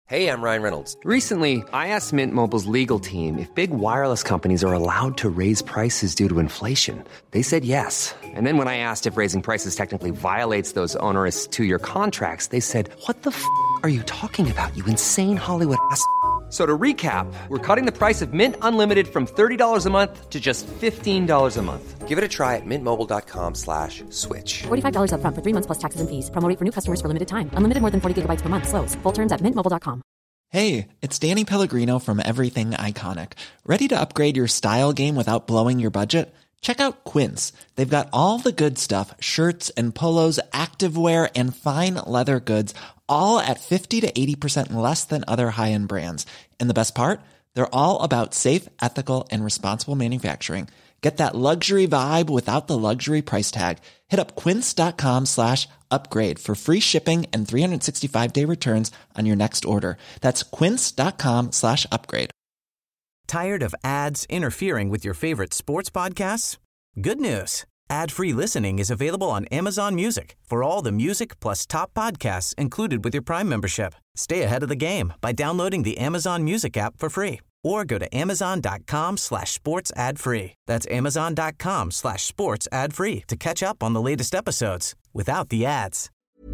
Hey, I'm Ryan Reynolds. Recently, I asked Mint Mobile's legal team if big wireless companies are allowed to raise prices due to inflation. They said yes. And then when I asked if raising prices technically violates those onerous two-year contracts, they said, "What the f*** are you talking about, you insane Hollywood ass?" So to recap, we're cutting the price of Mint Unlimited from $30 a month to just $15 a month. Give it a try at mintmobile.com/switch. $45 up front for 3 months plus taxes and fees. Promo rate for new customers for limited time. Unlimited more than 40 gigabytes per month. Slows full terms at mintmobile.com. Hey, it's Danny Pellegrino from Everything Iconic. Ready to upgrade your style game without blowing your budget? Check out Quince. They've got all the good stuff, shirts and polos, activewear, and fine leather goods, all at 50 to 80% less than other high-end brands. And the best part? They're all about safe, ethical, and responsible manufacturing. Get that luxury vibe without the luxury price tag. Hit up quince.com/upgrade for free shipping and 365-day returns on your next order. That's quince.com/upgrade. Tired of ads interfering with your favorite sports podcasts? Good news. Ad-free listening is available on Amazon Music for all the music plus top podcasts included with your Prime membership. Stay ahead of the game by downloading the Amazon Music app for free or go to amazon.com/sports ad free. That's amazon.com/sports ad free to catch up on the latest episodes without the ads.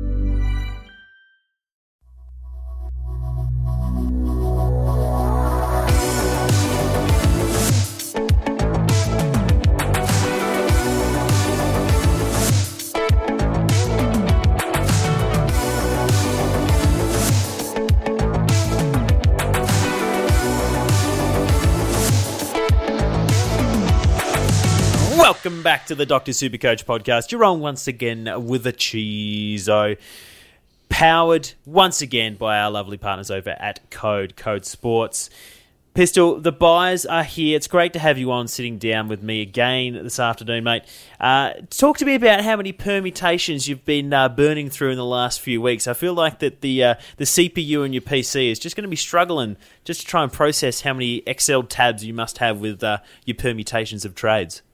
Welcome back to the Dr. Supercoach podcast. You're on once again with a Cheezo. Powered once again by our lovely partners over at Code Sports. Pistol, the buys are here. It's great to have you on sitting down with me again this afternoon, mate. Talk to me about how many permutations you've been burning through in the last few weeks. I feel like that the CPU in your PC is just going to be struggling just to try and process how many Excel tabs you must have with your permutations of trades.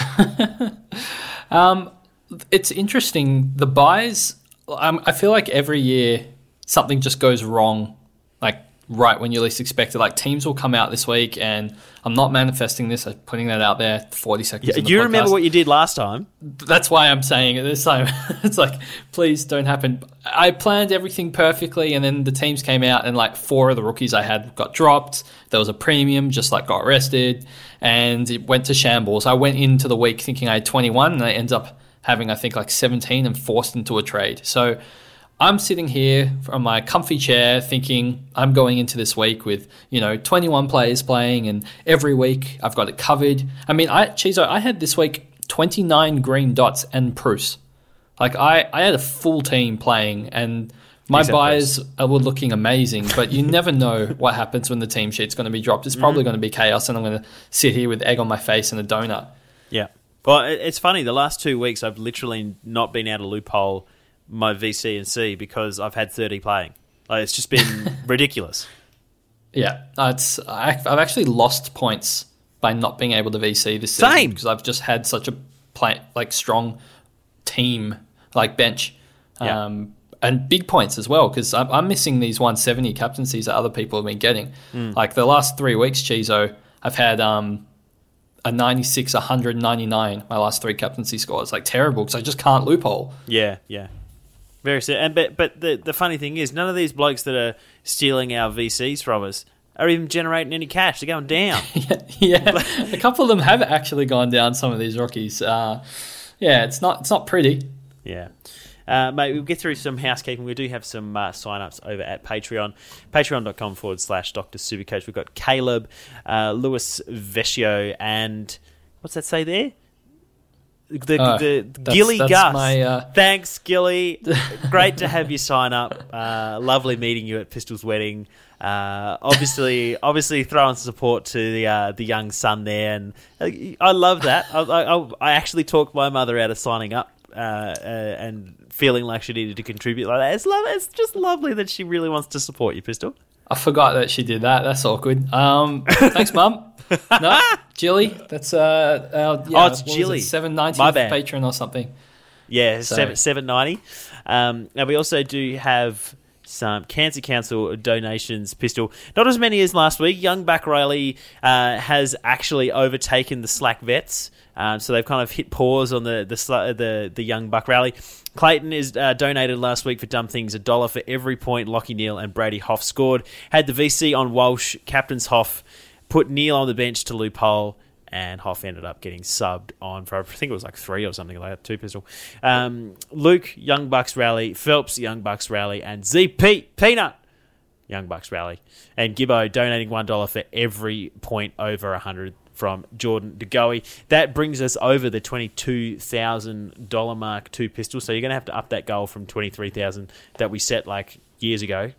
It's interesting. The buys, I feel like every year something just goes wrong, like right when you least expect it. Like teams will come out this week, and I'm not manifesting this, I'm putting that out there 40 seconds in the you podcast. Remember what you did last time. That's why I'm saying it this time. It's like, please don't happen. I planned everything perfectly, and then the teams came out, and like 4 of the rookies I had got dropped. There was a premium, just like got rested, and it went to shambles. I went into the week thinking I had 21, and I ended up having, I think, like 17 and forced into a trade. So I'm sitting here from my comfy chair thinking I'm going into this week with, 21 players playing, and every week I've got it covered. I mean, Chizo, I had this week 29 green dots and Bruce. Like, I had a full team playing, and my buys were looking amazing, but you never know what happens when the team sheet's going to be dropped. It's probably going to be chaos, and I'm going to sit here with egg on my face and a donut. Yeah. Well, it's funny. The last 2 weeks, I've literally not been able to loophole my VC and C because I've had 30 playing. Like, it's just been ridiculous. Yeah. I've actually lost points by not being able to VC this season because I've just had such a strong team, like bench. Yeah. And big points as well, because I'm missing these 170 captaincies that other people have been getting. Like the last 3 weeks, Chizo, I've had a 96, 199, my last 3 captaincy scores. Like terrible, because I just can't loophole. Yeah. Very sad. But the funny thing is, none of these blokes that are stealing our VCs from us are even generating any cash. They're going down. Yeah. A couple of them have actually gone down, some of these rookies. It's not pretty. Yeah. Mate, we'll get through some housekeeping. We do have some sign-ups over at Patreon. Patreon.com/Dr. Supercoach. We've got Caleb, Lewis Vecchio, and what's that say there? The Gilly Gus. Thanks, Gilly. Great to have you sign up. Lovely meeting you at Pistol's wedding. Obviously throwing support to the young son there, and I love that. I actually talked my mother out of signing up. And feeling like she needed to contribute like that. It's just lovely that she really wants to support you, Pistol. I forgot that she did that. That's awkward. Thanks, Mum. No, Jilly. That's it's Jilly. $7.90 My for bad. Patreon or something. Yeah, $7.90. Now we also do have some Cancer Council donations, Pistol. Not as many as last week. Young Buck Rally has actually overtaken the Slack Vets. So they've kind of hit pause on the Young Buck Rally. Clayton is donated last week for dumb things, $1 for every point Lockie Neal and Brady Hoff scored. Had the VC on Walsh, captains Hoff, put Neal on the bench to loophole, and Hoff ended up getting subbed on for, I think it was like 3 or something like that, 2 Pistol. Luke, Young Bucks Rally, Phelps, Young Bucks Rally, and ZP, Peanut, Young Bucks Rally. And Gibbo donating $1 for every point over 100 from Jordan DeGoey. That brings us over the $22,000 mark to Pistol. So you're going to have to up that goal from $23,000 that we set like years ago.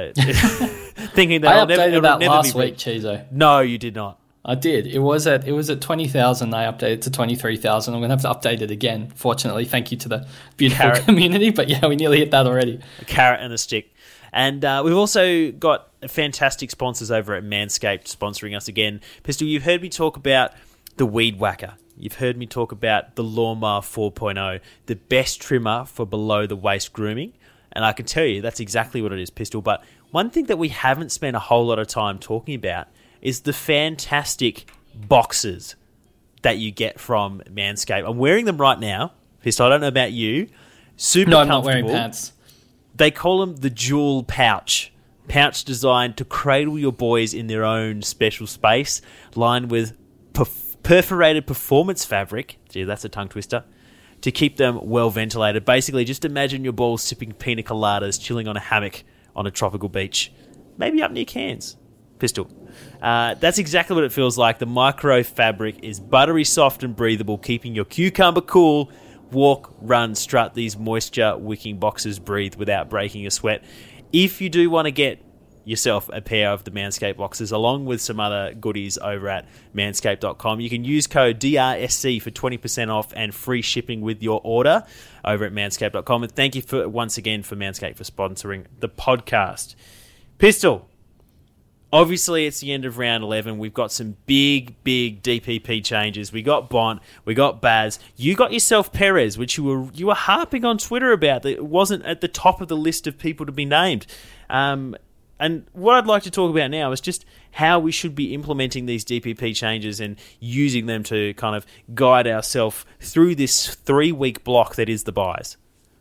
Thinking that I updated that last week, Chizo. No, you did not. I did. It was at 20,000. I updated to 23,000. I'm going to have to update it again. Fortunately, thank you to the beautiful community. But yeah, we nearly hit that already. A carrot and a stick. And we've also got fantastic sponsors over at Manscaped sponsoring us again. Pistol, you've heard me talk about the Weed Whacker. You've heard me talk about the Lawnmower 4.0, the best trimmer for below the waist grooming. And I can tell you that's exactly what it is, Pistol. But one thing that we haven't spent a whole lot of time talking about is the fantastic boxes that you get from Manscaped. I'm wearing them right now. Pistol, I don't know about you. Super comfortable. No, I'm not wearing pants. They call them the Jewel Pouch. Pouch designed to cradle your boys in their own special space, lined with perforated performance fabric. Gee, that's a tongue twister. To keep them well ventilated. Basically, just imagine your balls sipping pina coladas, chilling on a hammock on a tropical beach. Maybe up near Cairns. Pistol. That's exactly what it feels like. The micro fabric is buttery soft and breathable, keeping your cucumber cool. Walk, run, strut. These moisture-wicking boxes breathe without breaking a sweat. If you do want to get yourself a pair of the Manscaped boxes along with some other goodies over at manscaped.com, you can use code DRSC for 20% off and free shipping with your order over at manscaped.com. And thank you once again for Manscaped for sponsoring the podcast. Pistol. Obviously, it's the end of round 11. We've got some big DPP changes. We got Bont, we got Baz. You got yourself Perez, which you were harping on Twitter about. That it wasn't at the top of the list of people to be named. And what I'd like to talk about now is just how we should be implementing these DPP changes and using them to kind of guide ourselves through this 3-week block that is the buys.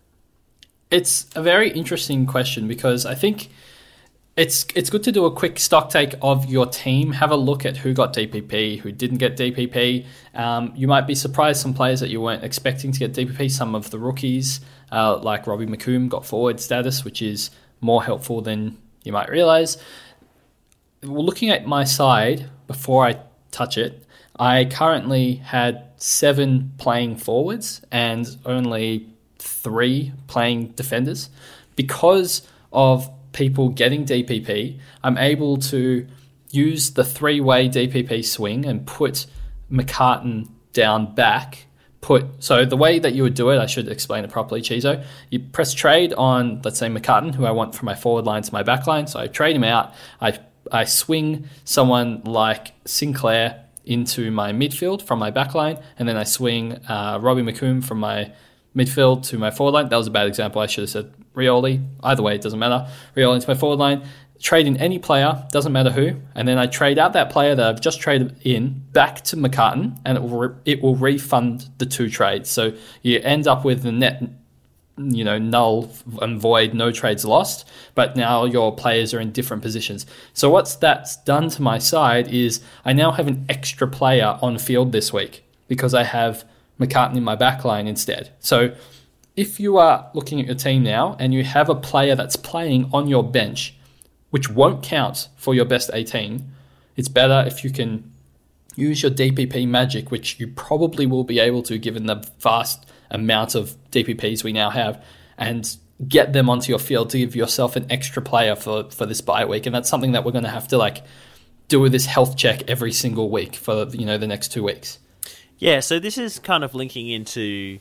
It's a very interesting question because I think it's good to do a quick stock take of your team. Have a look at who got DPP, who didn't get DPP. You might be surprised some players that you weren't expecting to get DPP. Some of the rookies, like Robbie McComb, got forward status, which is more helpful than you might realize. Looking at my side, before I touch it, I currently had 7 playing forwards and only 3 playing defenders. Because of people getting DPP, I'm able to use the 3-way DPP swing and put McCartan down back. So the way that you would do it, I should explain it properly, Chizo. You press trade on, let's say, McCartan, who I want from my forward line to my back line. So I trade him out. I swing someone like Sinclair into my midfield from my back line, and then I swing Robbie McComb from my midfield to my forward line. That was a bad example. I should have said Rioli. Either way, it doesn't matter. Rioli into my forward line. Trade in any player, doesn't matter who, and then I trade out that player that I've just traded in back to McCartan, and it will refund the 2 trades. So you end up with the net, null and void, no trades lost, but now your players are in different positions. So what's that's done to my side is I now have an extra player on field this week because I have McCartan in my back line instead. So if you are looking at your team now and you have a player that's playing on your bench, which won't count for your best 18, it's better if you can use your DPP magic, which you probably will be able to given the vast amount of DPPs we now have, and get them onto your field to give yourself an extra player for this bye week. And that's something that we're going to have to do with this health check every single week for the next 2 weeks. Yeah, so this is kind of linking into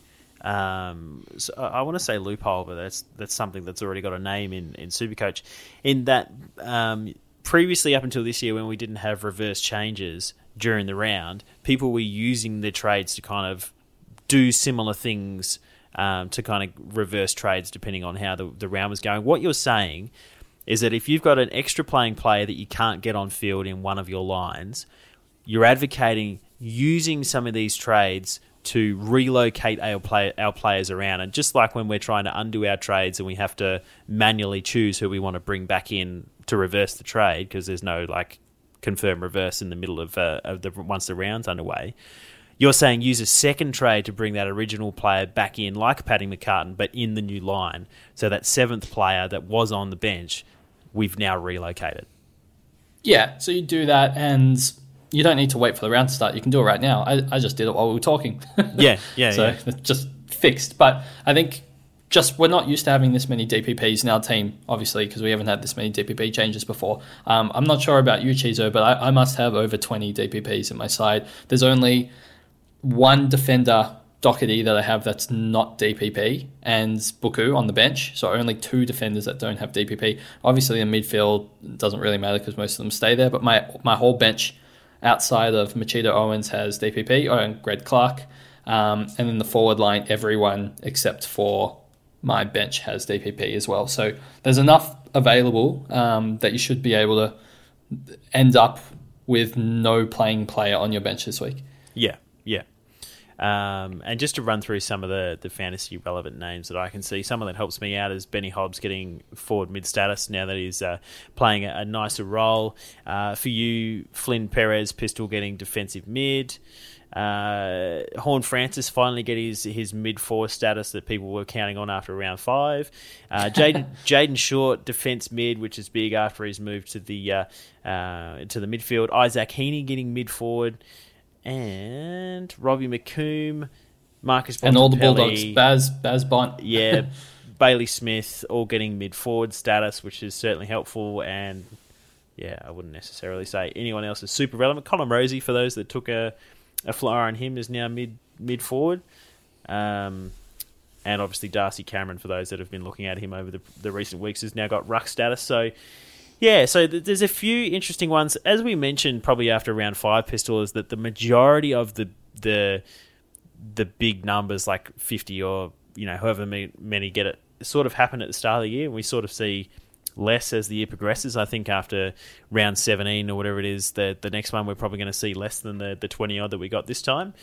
so I want to say loophole, but that's something that's already got a name in Supercoach. In that previously, up until this year, when we didn't have reverse changes during the round, people were using their trades to kind of do similar things to kind of reverse trades depending on how the round was going. What you're saying is that if you've got an extra playing player that you can't get on field in one of your lines, you're advocating using some of these trades to relocate our players around. And just like when we're trying to undo our trades and we have to manually choose who we want to bring back in to reverse the trade because there's no like confirm reverse in the middle of once the round's underway, you're saying use a second trade to bring that original player back in, like Paddy McCartan, but in the new line. So that seventh player that was on the bench, we've now relocated. Yeah, so you do that, and you don't need to wait for the round to start. You can do it right now. I just did it while we were talking. Yeah. So it's just fixed. But I think we're not used to having this many DPPs in our team, obviously, because we haven't had this many DPP changes before. I'm not sure about you, Chizo, but I must have over 20 DPPs in my side. There's only one defender, Doherty, that I have that's not DPP, and Buku on the bench. So only two defenders that don't have DPP. Obviously, in midfield, it doesn't really matter because most of them stay there. But my whole bench outside of Machida Owens has DPP, and Greg Clark. And then the forward line, everyone except for my bench has DPP as well. So there's enough available that you should be able to end up with no playing player on your bench this week. Yeah. And just to run through some of the fantasy relevant names that I can see, someone that helps me out is Benny Hobbs getting forward mid status now that he's playing a nicer role. For you, Flynn Perez Pistol getting defensive mid. Horn Francis finally get his mid four status that people were counting on after round 5. Jaden Short defense mid, which is big after he's moved to the midfield. Isaac Heaney getting mid forward. And Robbie McComb, Marcus Bontempelli, and all the Bulldogs, Baz Bont. Yeah, Bailey Smith, all getting mid-forward status, which is certainly helpful. And, yeah, I wouldn't necessarily say anyone else is super relevant. Colin Rosie, for those that took a flyer on him, is now mid-forward. And obviously Darcy Cameron, for those that have been looking at him over the recent weeks, has now got ruck status. So, yeah, so there's a few interesting ones. As we mentioned probably after round 5, Pistol, is that the majority of the big numbers, like 50 or however many get it, sort of happen at the start of the year. And we sort of see less as the year progresses. I think after round 17 or whatever it is, the next one we're probably going to see less than the 20-odd that we got this time.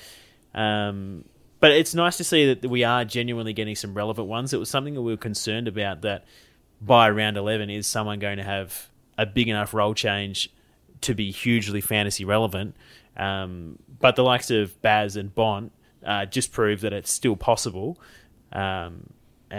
But it's nice to see that we are genuinely getting some relevant ones. It was something that we were concerned about, that by round 11, is someone going to have a big enough role change to be hugely fantasy relevant? But the likes of Baz and Bont just prove that it's still possible. And,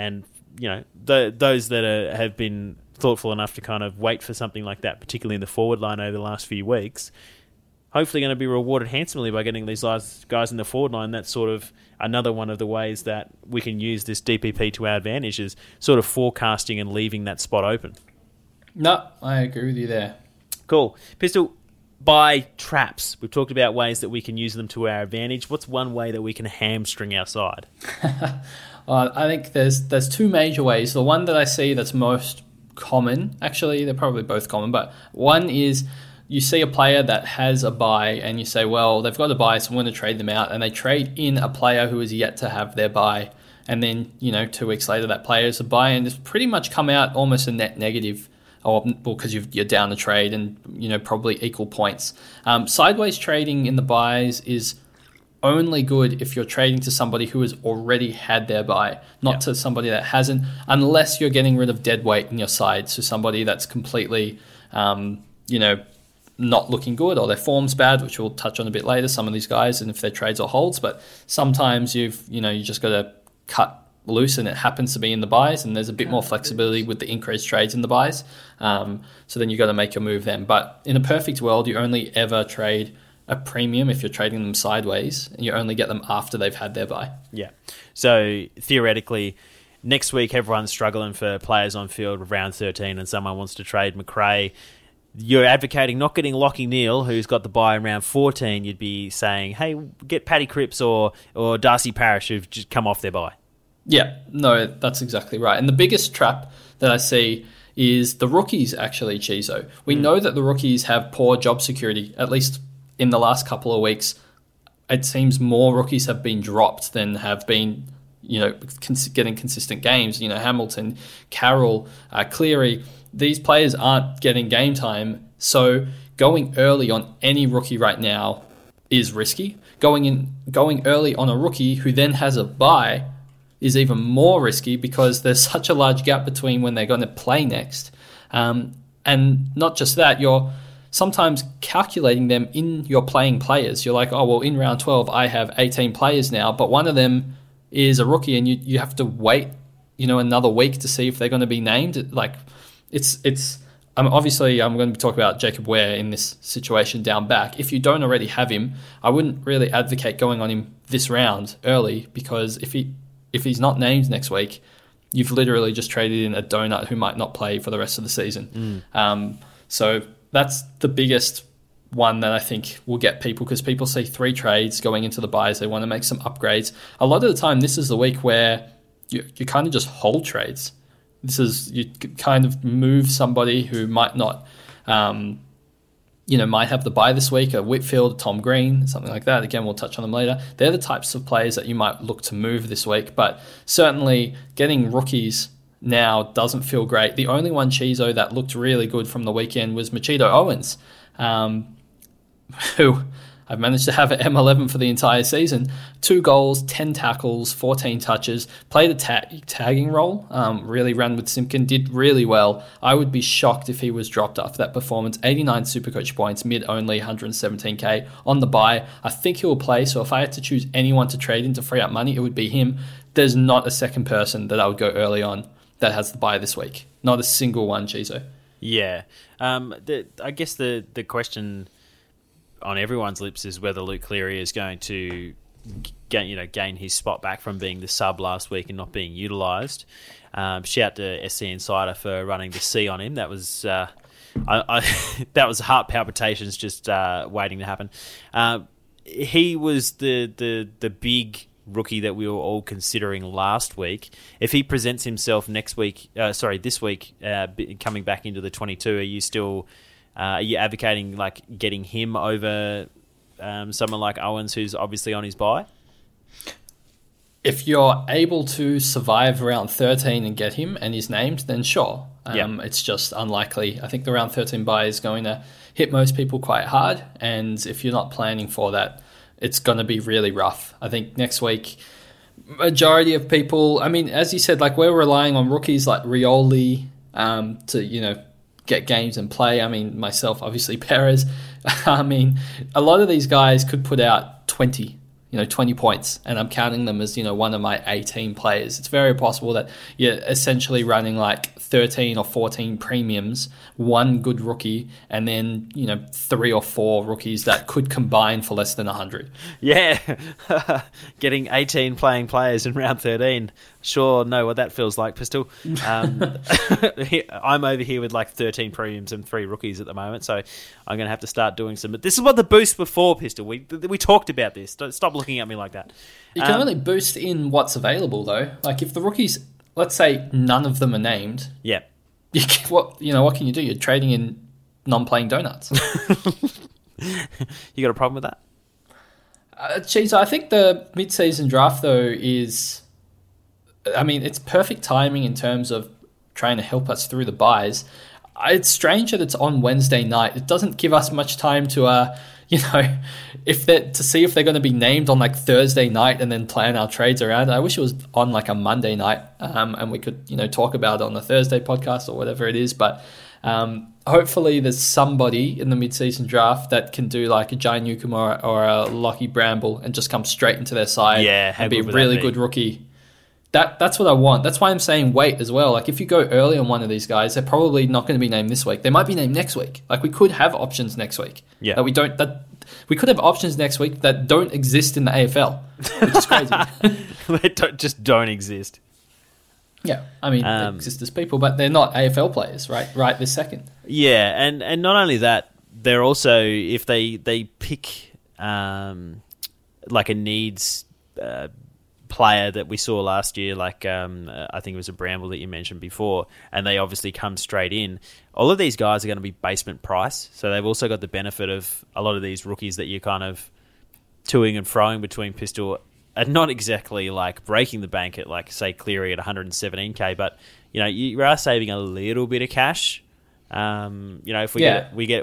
those that have been thoughtful enough to kind of wait for something like that, particularly in the forward line over the last few weeks, hopefully going to be rewarded handsomely by getting these guys in the forward line. That's sort of another one of the ways that we can use this DPP to our advantage, is sort of forecasting and leaving that spot open. No, I agree with you there. Cool. Pistol, by traps, we've talked about ways that we can use them to our advantage. What's one way that we can hamstring our side? I think there's two major ways. The one that I see that's most common, actually, they're probably both common, but one is you see a player that has a bye and you say, well, they've got a bye, so I'm going to trade them out. And they trade in a player who is yet to have their bye. And then, 2 weeks later, that player is a bye, and it's pretty much come out almost a net negative, because you're down the trade and, probably equal points. Sideways trading in the buys is only good if you're trading to somebody who has already had their bye, not to somebody that hasn't, unless you're getting rid of dead weight in your side. So somebody that's completely, not looking good, or their form's bad, which we'll touch on a bit later, some of these guys, and if their trades or holds. But sometimes you just got to cut loose, and it happens to be in the buys, and there's a bit more flexibility with the increased trades in the buys. So then you got to make your move then. But in a perfect world, you only ever trade a premium if you're trading them sideways, and you only get them after they've had their buy. Yeah. So theoretically, next week everyone's struggling for players on field with round 13, and someone wants to trade McRae. You're advocating not getting Lockie Neal, who's got the bye in round 14. You'd be saying, hey, get Paddy Cripps or Darcy Parish, who've just come off their bye. Yeah, no, that's exactly right. And the biggest trap that I see is the rookies, actually, Chizo. We know that the rookies have poor job security, at least in the last couple of weeks. It seems more rookies have been dropped than have been getting consistent games. Hamilton, Carroll, Cleary, these players aren't getting game time. So going early on any rookie right now is risky. Going early on a rookie who then has a bye is even more risky because there's such a large gap between when they're going to play next. And not just that, you're sometimes calculating them in your playing players. You're like, oh, well, in round 12, I have 18 players now, but one of them is a rookie and you have to wait, another week to see if they're going to be named. Like, obviously, I'm going to be talking about Jacob Ware in this situation down back. If you don't already have him, I wouldn't really advocate going on him this round early, because if he's not named next week, you've literally just traded in a donut who might not play for the rest of the season. So that's the biggest one that I think will get people, because people see 3 trades going into the buys. They want to make some upgrades. A lot of the time, this is the week where you kind of just hold trades. This is, you kind of move somebody who might not, might have the buy this week, a Whitfield, a Tom Green, something like that. Again, we'll touch on them later. They're the types of players that you might look to move this week, but certainly getting rookies now doesn't feel great. The only one, Chizo, that looked really good from the weekend was Machito Owens, who I've managed to have at M11 for the entire season. 2 goals, 10 tackles, 14 touches, played a tagging role, really ran with Simpkin, did really well. I would be shocked if he was dropped after that performance. 89 Supercoach points, mid only, 117k on the buy. I think he will play, so if I had to choose anyone to trade in to free up money, it would be him. There's not a second person that I would go early on that has the buy this week. Not a single one, Chizo. Yeah. I guess the question on everyone's lips is whether Luke Cleary is going to gain his spot back from being the sub last week and not being utilised. Shout to SC Insider for running the C on him. That was that was heart palpitations just waiting to happen. He was the big rookie that we were all considering last week. If he presents himself this week, coming back into the 22, are you advocating like getting him over someone like Owens, who's obviously on his bye? If you're able to survive round 13 and get him and he's named, then sure. It's just unlikely. I think the round 13 bye is going to hit most people quite hard, and if you're not planning for that, it's going to be really rough. I think next week, majority of people, as you said, like we're relying on rookies like Rioli to, get games and play. Myself, obviously Perez. A lot of these guys could put out 20 points, and I'm counting them as, one of my 18 players. It's very possible that you're essentially running like 13 or 14 premiums, 1 good rookie, and then, 3 or 4 rookies that could combine for less than 100. Yeah. Getting 18 playing players in round 13. Sure, know what that feels like, Pistol. I'm over here with like 13 premiums and 3 rookies at the moment, so I'm going to have to start doing some. But this is what the boost before, Pistol. We talked about this. Don't stop looking at me like that. You can only boost in what's available, though. Like if the rookies, let's say none of them are named. Yeah. What can you do? You're trading in non-playing donuts. You got a problem with that? Geez, I think the mid-season draft, though, is... it's perfect timing in terms of trying to help us through the buys. It's strange that it's on Wednesday night. It doesn't give us much time to, to see if they're going to be named on like Thursday night and then plan our trades around it. I wish it was on like a Monday night and we could, talk about it on the Thursday podcast or whatever it is. But hopefully there's somebody in the mid-season draft that can do like a Jai Newcomb or a Lockie Bramble and just come straight into their side and be a really good rookie. That's what I want. That's why I'm saying wait as well. Like if you go early on one of these guys, they're probably not going to be named this week. They might be named next week. Like we could have options next week. Yeah. We could have options next week that don't exist in the AFL, which is crazy. They don't exist. Yeah, they exist as people, but they're not AFL players, right this second. Yeah, and not only that, they're also, if they pick like a needs player that we saw last year, like I think it was a Bramble that you mentioned before, and they obviously come straight in. All of these guys are going to be basement price, so they've also got the benefit of a lot of these rookies that you're kind of toing and froing between Pistol not exactly like breaking the bank at like say Cleary at 117k, but you are saving a little bit of cash. If we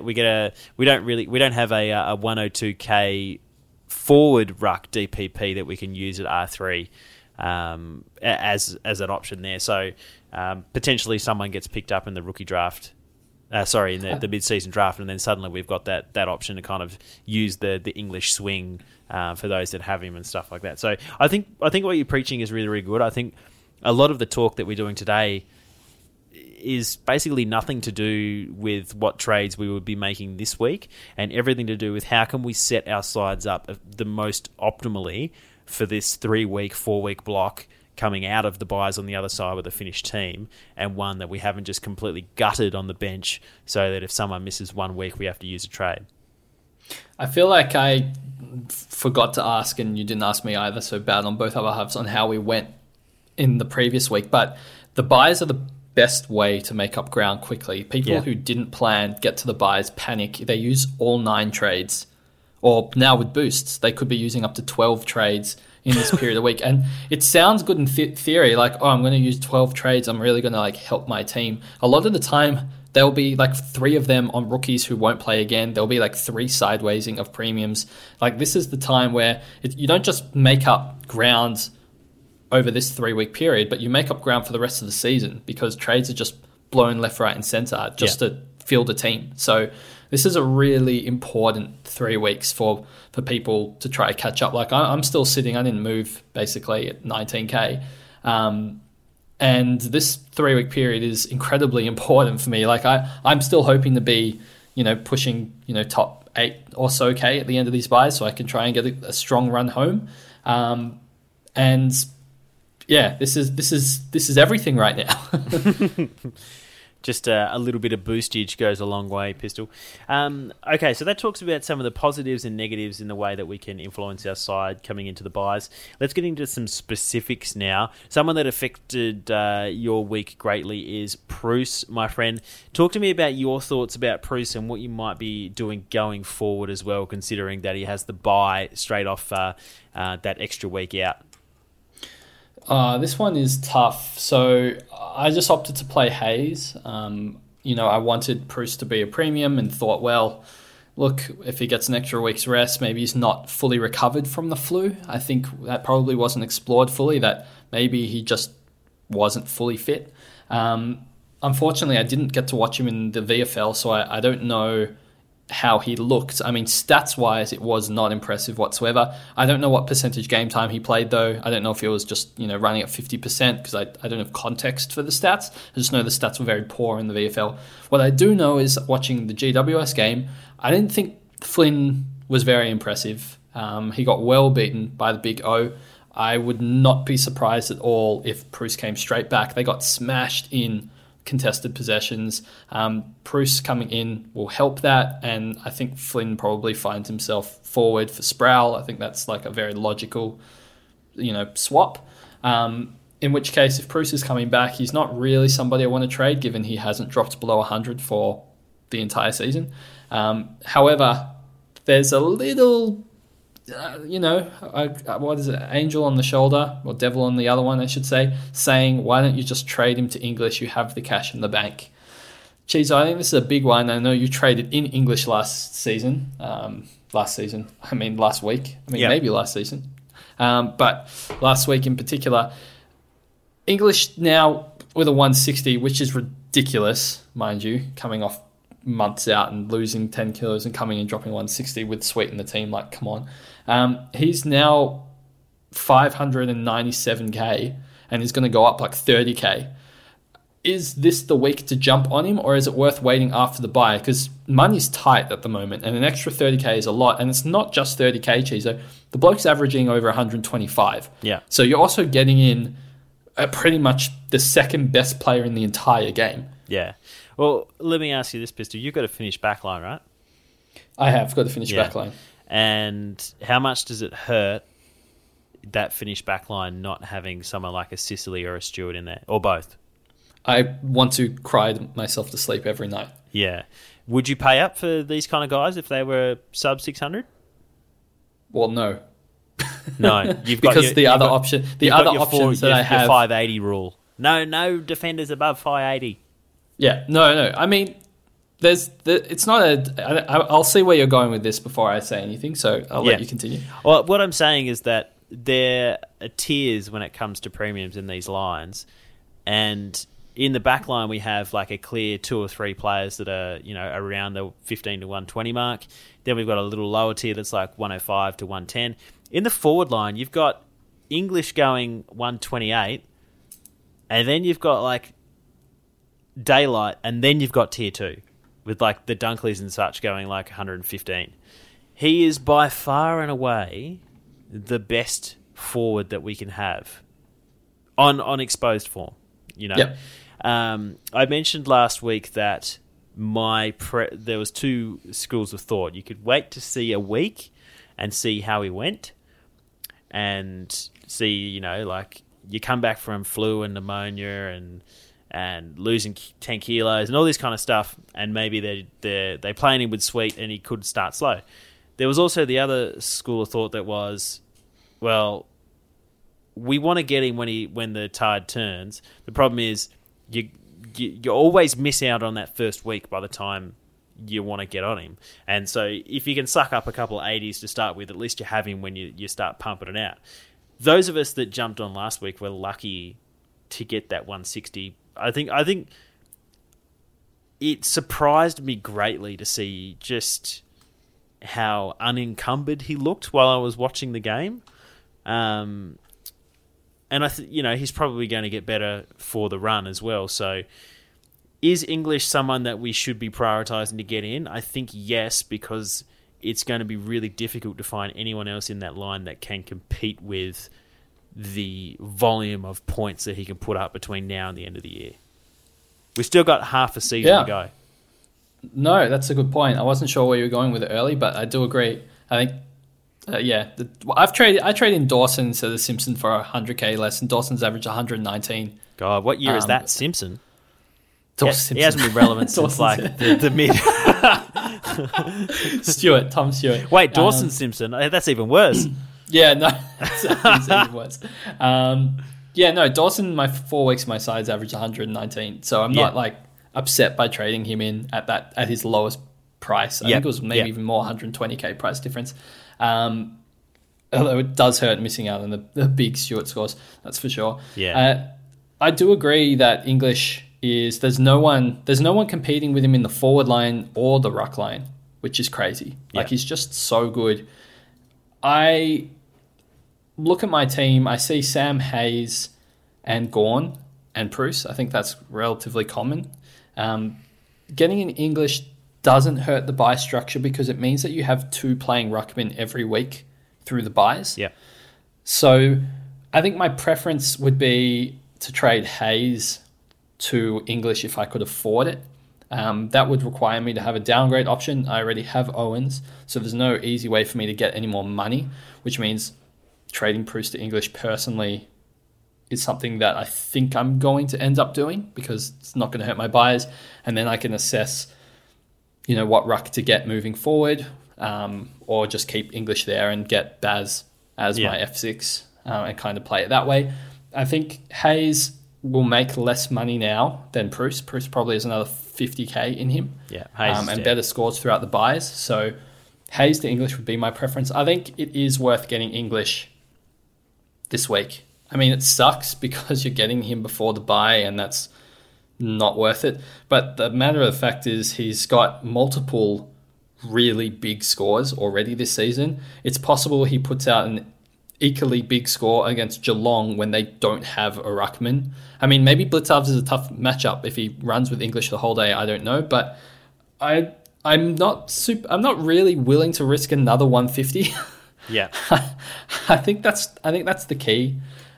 don't have a 102k forward ruck DPP that we can use at R3 as an option there. So potentially someone gets picked up in the rookie draft. In the mid-season draft, and then suddenly we've got that option to kind of use the English swing for those that have him and stuff like that. So I think what you're preaching is really, really good. I think a lot of the talk that we're doing today is basically nothing to do with what trades we would be making this week, and everything to do with how can we set our sides up the most optimally for this 3-week, 4-week block coming out of the buys on the other side with a finished team, and one that we haven't just completely gutted on the bench so that if someone misses 1 week, we have to use a trade. I feel like I forgot to ask, and you didn't ask me either, so bad on both our halves on how we went in the previous week, but the buys are the best way to make up ground quickly. People who didn't plan, get to the buys, panic. They use all 9 trades, or now with boosts, they could be using up to 12 trades in this period of the week. And it sounds good in theory, like, I'm going to use 12 trades. I'm really going to help my team. A lot of the time, there'll be 3 of them on rookies who won't play again. There'll be 3 sidewaysing of premiums. This is the time where you don't just make up ground over this 3-week period, but you make up ground for the rest of the season, because trades are just blown left, right, and center just to field a team. So this is a really important 3 weeks for people to try to catch up. I'm still sitting, I didn't move basically at 19k. And this 3-week period is incredibly important for me. I'm still hoping to be, pushing, top 8 or so K at the end of these buys, so I can try and get a strong run home. And yeah, this is everything right now. Just a little bit of boostage goes a long way, Pistol. Okay, so that talks about some of the positives and negatives in the way that we can influence our side coming into the buys. Let's get into some specifics now. Someone that affected your week greatly is Bruce, my friend. Talk to me about your thoughts about Bruce and what you might be doing going forward as well, considering that he has the buy straight off that extra week out. This one is tough. So I just opted to play Hayes. I wanted Bruce to be a premium and thought, well, look, if he gets an extra week's rest, maybe he's not fully recovered from the flu. I think that probably wasn't explored fully, that maybe he just wasn't fully fit. Unfortunately, I didn't get to watch him in the VFL, so I don't know how he looked. I mean, stats-wise, it was not impressive whatsoever. I don't know what percentage game time he played, though. I don't know if he was just, running at 50%, because I don't have context for the stats. I just know the stats were very poor in the VFL. What I do know is, watching the GWS game, I didn't think Flynn was very impressive. He got well beaten by the Big O. I would not be surprised at all if Bruce came straight back. They got smashed in contested possessions. Bruce coming in will help that, and I think Flynn probably finds himself forward for Sproul. I think that's a very logical, swap. In which case, if Bruce is coming back, he's not really somebody I want to trade, given he hasn't dropped below 100 for the entire season. However, there's a little, what is it, angel on the shoulder, or devil on the other one, I should say, saying, why don't you just trade him to English? You have the cash in the bank. Cheese, I think this is a big one. I know you traded in English last week. Maybe last season. But last week in particular, English now with a 160, which is ridiculous, mind you, coming off months out and losing 10 kilos and coming and dropping 160 with Sweet in the team. Come on. He's now 597k and he's going to go up 30k. Is this the week to jump on him, or is it worth waiting after the buy? Because money's tight at the moment, and an extra 30k is a lot. And it's not just 30k, Chizo. The bloke's averaging over 125. Yeah. So you're also getting in pretty much the second best player in the entire game. Yeah. Well, let me ask you this, Pistol. You've got a finished backline, right? I have got a finished backline. And how much does it hurt that finished backline not having someone like a Sicily or a Stewart in there, or both? I want to cry myself to sleep every night. Yeah. Would you pay up for these kind of guys if they were sub 600? Well, no. No, you've got because the other options that I have, your 580 rule. No defenders above 580. Yeah, no. I mean, it's not I'll see where you're going with this before I say anything. So I'll let you continue. Well, what I'm saying is that there are tiers when it comes to premiums in these lines, and in the back line we have like a clear 2 or 3 players that are around the 15 to 120 mark. Then we've got a little lower tier that's like 105 to 110. In the forward line, you've got English going 128, and then you've got like Daylight, and then you've got tier 2 with like the Dunkleys and such going like 115. He is by far and away the best forward that we can have on exposed form. Yep. I mentioned last week that there was 2 schools of thought. You could wait to see a week and see how he went, and see like you come back from flu and pneumonia and losing 10 kilos and all this kind of stuff, and maybe they playing him with sweet and he could start slow. There was also the other school of thought that was, well, we want to get him when the tide turns. The problem is you always miss out on that first week by the time you want to get on him. And so if you can suck up a couple of 80s to start with, at least you have him when you start pumping it out. Those of us that jumped on last week were lucky to get that 160. I think it surprised me greatly to see just how unencumbered he looked while I was watching the game. And he's probably going to get better for the run as well. So is English someone that we should be prioritising to get in? I think yes, because it's going to be really difficult to find anyone else in that line that can compete with the volume of points that he can put up between now and the end of the year. We've still got half a season to go. No, that's a good point. I wasn't sure where you were going with it early, but I do agree. I think, I traded in Dawson instead of Simpson for 100k less, and Dawson's average 119. God, what year is that? Simpson? Simpson. He hasn't been relevant since like the mid. Tom Stewart. Wait, Dawson Simpson? That's even worse. Yeah, no, it's even worse. Dawson, my 4 weeks, my side's average 119. So I'm not like upset by trading him in at his lowest price. I think it was maybe even more, 120k price difference. Although it does hurt missing out on the big Stewart scores, that's for sure. Yeah. I do agree that English there's no one competing with him in the forward line or the ruck line, which is crazy. Like he's just so good. I look at my team, I see Sam Hayes and Gawn and Bruce. I think that's relatively common. Getting in English doesn't hurt the buy structure because it means that you have 2 playing ruckmen every week through the buys. Yeah. So I think my preference would be to trade Hayes to English if I could afford it. That would require me to have a downgrade option. I already have Owens, so there's no easy way for me to get any more money, which means trading Bruce to English personally is something that I think I'm going to end up doing because it's not going to hurt my buyers. And then I can assess, what ruck to get moving forward, or just keep English there and get Baz as my F6 and kind of play it that way. I think Hayes will make less money now than Bruce. Bruce probably has another 50k in him. Yeah, and better scores throughout the buys. So Hayes to English would be my preference. I think it is worth getting English this week. I mean, it sucks because you're getting him before the buy and that's not worth it. But the matter of the fact is he's got multiple really big scores already this season. It's possible he puts out an equally big score against Geelong when they don't have a ruckman. I mean, maybe Blitzarves is a tough matchup if he runs with English the whole day. I don't know, but I'm not really willing to risk another 150. Yeah, I think that's the key.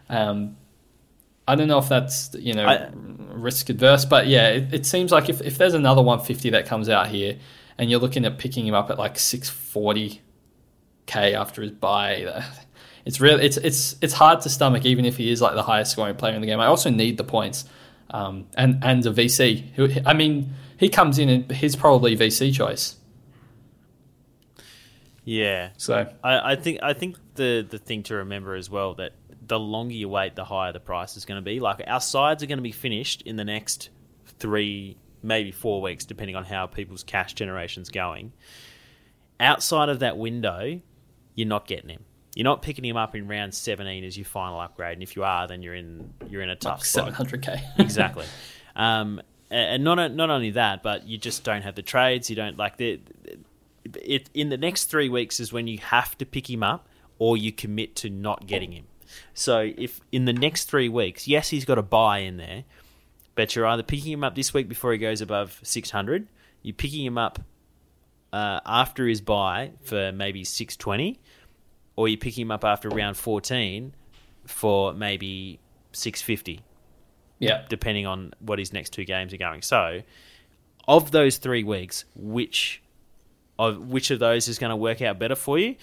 I don't know if that's risk adverse, but it seems like if there's another 150 that comes out here, and you're looking at picking him up at like 640k after his buy. It's hard to stomach, even if he is like the highest scoring player in the game. I also need the points, and a VC. He comes in and he's probably VC choice. Yeah. So I think the thing to remember as well, that the longer you wait, the higher the price is going to be. Like, our sides are going to be finished in the next 3, maybe 4 weeks, depending on how people's cash generation's going. Outside of that window, you're not getting him. You're not picking him up in round 17 as your final upgrade, and if you are, then you're in a tough spot. 700k. Exactly. And not only that, but you just don't have the trades. You don't like it. In the next 3 weeks is when you have to pick him up, or you commit to not getting him. So if in the next 3 weeks, yes, he's got a buy in there, but you're either picking him up this week before he goes above 600, you're picking him up after his buy for maybe 620, or you're picking him up after round 14 for maybe 650. Yeah. Depending on what his next 2 games are going. So, of those 3 weeks, which of those is going to work out better for you?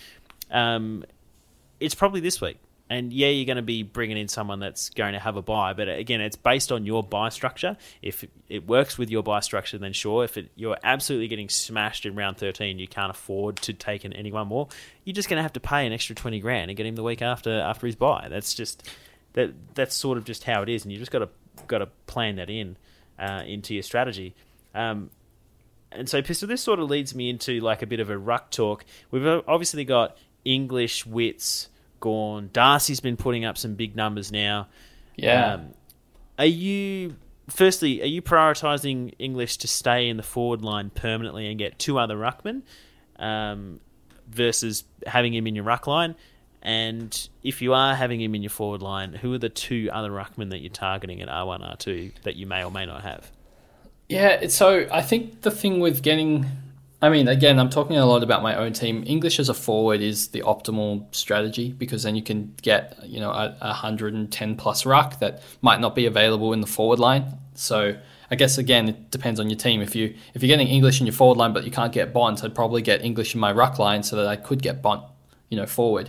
It's probably this week. And yeah, you're going to be bringing in someone that's going to have a buy, but again, it's based on your buy structure. If it works with your buy structure, then sure. If you're absolutely getting smashed in round 13, you can't afford to take in anyone more, you're just going to have to pay an extra $20,000 and get him the week after his buy. That's just that's sort of just how it is, and you just got to plan that into your strategy. And so, Pistol, this sort of leads me into like a bit of a ruck talk. We've obviously got English, Witts, Gawn. Darcy's been putting up some big numbers now. Yeah. Are you prioritising English to stay in the forward line permanently and get 2 other ruckmen versus having him in your ruck line? And if you are having him in your forward line, who are the 2 other ruckmen that you're targeting at R1, R2 that you may or may not have? Yeah, so I think the thing with getting... I mean, again, I'm talking a lot about my own team. English as a forward is the optimal strategy, because then you can get, a 110-plus ruck that might not be available in the forward line. So I guess, again, it depends on your team. If you're getting English in your forward line but you can't get Bont, I'd probably get English in my ruck line so that I could get Bont, forward.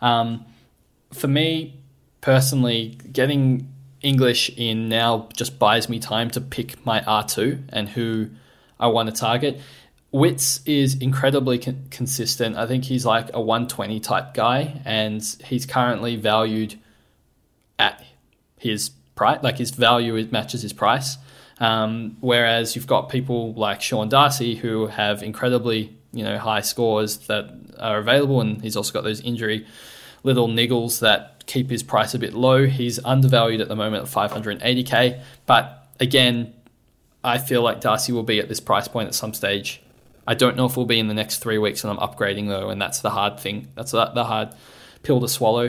For me, personally, getting English in now just buys me time to pick my R2 and who I want to target. Witts is incredibly consistent. I think he's like a 120 type guy, and he's currently valued at his price. Like, his value matches his price. Whereas you've got people like Sean Darcy who have incredibly high scores that are available, and he's also got those injury little niggles that keep his price a bit low. He's undervalued at the moment at 580k, but again, I feel like Darcy will be at this price point at some stage. I don't know if we'll be in the next 3 weeks, and I'm upgrading though, and that's the hard thing. That's the hard pill to swallow.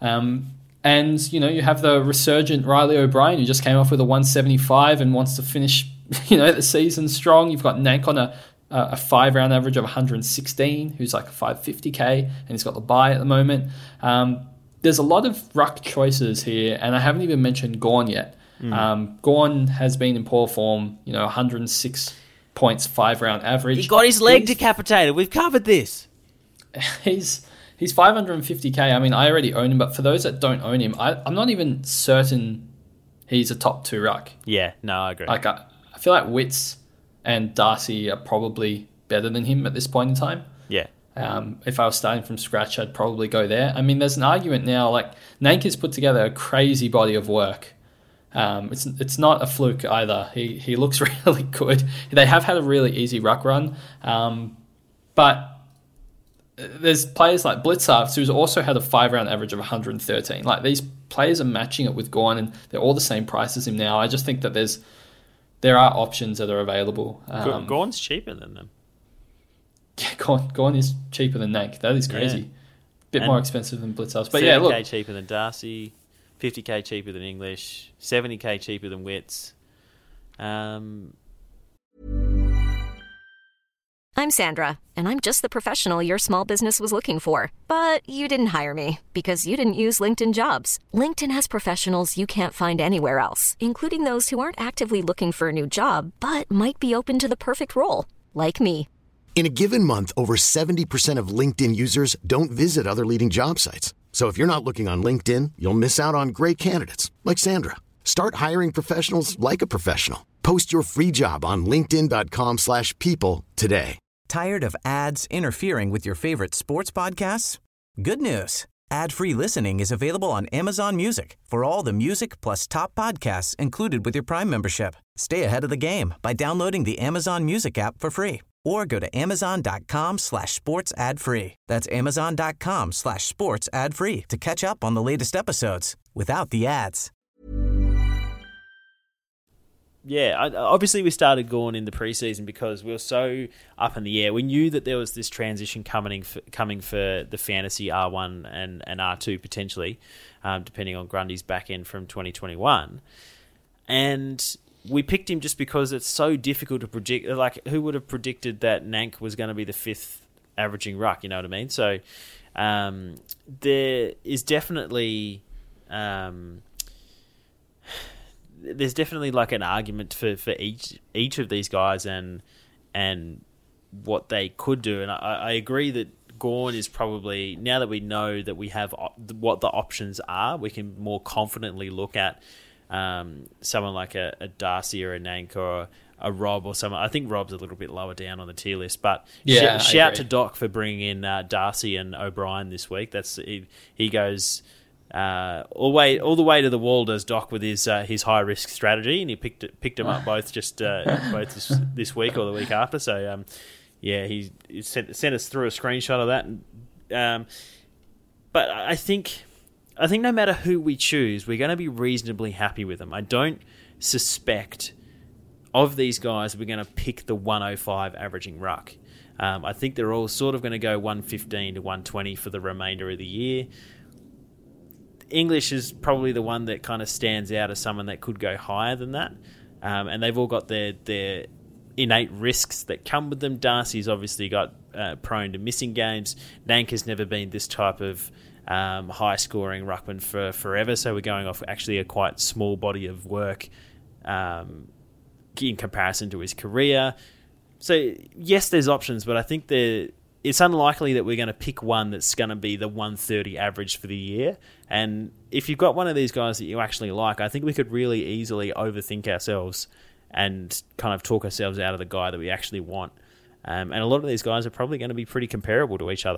And you have the resurgent Riley O'Brien, who just came off with a 175 and wants to finish the season strong. You've got Nank on a 5-round average of 116, who's like a 550k, and he's got the bye at the moment. There's a lot of ruck choices here, and I haven't even mentioned Gawn yet. Gawn has been in poor form, 106 points, 5-round average. He got his leg decapitated. We've covered this. He's 550k. I mean, I already own him, but for those that don't own him, I'm not even certain he's a top 2 ruck. Yeah, no, I agree. Like, I feel like Witts and Darcy are probably better than him at this point in time. Yeah. If I was starting from scratch, I'd probably go there. I mean, there's an argument now, like, Nank has put together a crazy body of work. It's not a fluke either. He looks really good. They have had a really easy ruck run, but there's players like Blitzarves who's also had a 5-round average of 113. Like, these players are matching it with Gawn, and they're all the same price as him now. I just think that there are options that are available. Gawn's cheaper than them. Yeah, Gawn is cheaper than Nank. That is crazy. Yeah. Bit And more expensive than Blitzarves. But 30K yeah, look. cheaper than Darcy, 50k cheaper than English, 70k cheaper than Witts. I'm Sandra, and I'm just the professional your small business was looking for. But you didn't hire me because you didn't use LinkedIn Jobs. LinkedIn has professionals you can't find anywhere else, including those who aren't actively looking for a new job, but might be open to the perfect role, like me. In a given month, over 70% of LinkedIn users don't visit other leading job sites. So if you're not looking on LinkedIn, you'll miss out on great candidates like Sandra. Start hiring professionals like a professional. Post your free job on linkedin.com/people today. Tired of ads interfering with your favorite sports podcasts? Good news. Ad-free listening is available on Amazon Music for all the music plus top podcasts included with your Prime membership. Stay ahead of the game by downloading the Amazon Music app for free or go to amazon.com/sports ad free. That's amazon.com/sports ad free to catch up on the latest episodes without the ads. Yeah, obviously we started Gawn in the preseason because we were so up in the air. We knew that there was this transition coming for the fantasy R1 and R2 potentially, depending on Grundy's back end from 2021. And we picked him just because it's so difficult to predict. Like, who would have predicted that Nank was going to be the 5th averaging ruck, you know what I mean? So there is definitely... there's definitely like an argument for each of these guys and what they could do. And I agree that Gawn is probably, now that we know that we have what the options are, we can more confidently look at someone like a Darcy or a Nank or a Rob or someone. I think Rob's a little bit lower down on the tier list, but yeah, shout to Doc for bringing in Darcy and O'Brien this week. He goes... all the way to the wall does Doc with his high risk strategy, and he picked them up both this week or the week after. So he sent us through a screenshot of that. But I think no matter who we choose, we're going to be reasonably happy with them. I don't suspect of these guys we're going to pick the 105 averaging ruck. I think they're all sort of going to go 115 to 120 for the remainder of the year. English is probably the one that kind of stands out as someone that could go higher than that. And they've all got their innate risks that come with them. Darcy's obviously got prone to missing games. Nank has never been this type of high-scoring ruckman for forever, so we're going off actually a quite small body of work in comparison to his career. So, yes, there's options, but I think it's unlikely that we're going to pick one that's going to be the 130 average for the year. And if you've got one of these guys that you actually like, I think we could really easily overthink ourselves and kind of talk ourselves out of the guy that we actually want. And a lot of these guys are probably going to be pretty comparable to each other.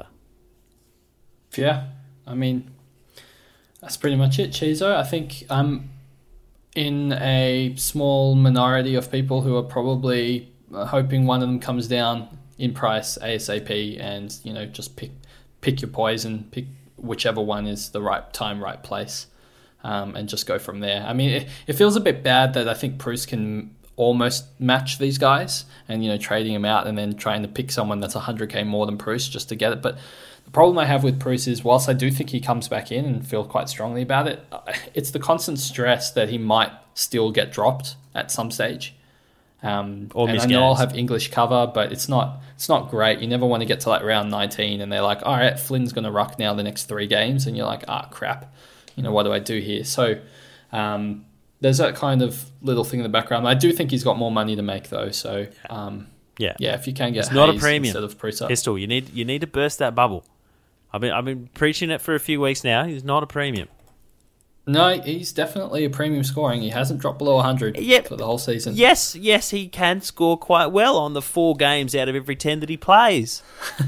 Yeah, I mean, that's pretty much it, Chizo. I think I'm in a small minority of people who are probably hoping one of them comes down in price ASAP, and just pick your poison, pick whichever one is the right time, right place, and just go from there. I mean, it feels a bit bad that I think Bruce can almost match these guys, and trading him out and then trying to pick someone that's 100k more than Bruce just to get it. But the problem I have with Bruce is, whilst I do think he comes back in and feel quite strongly about it, it's the constant stress that he might still get dropped at some stage. And I know I'll have English cover, but it's not great. You never want to get to like round 19 and they're like, all right, Flynn's going to ruck now the next 3 games, and you're like, crap, what do I do here? So there's that kind of little thing in the background. I do think he's got more money to make though, so if you can get it's not Hayes a premium instead of Prusa. Pistol, you need to burst that bubble. I've been preaching it for a few weeks now. He's not a premium. No, he's definitely a premium scoring. He hasn't dropped below 100 for the whole season. Yes, he can score quite well on the 4 games out of every 10 that he plays.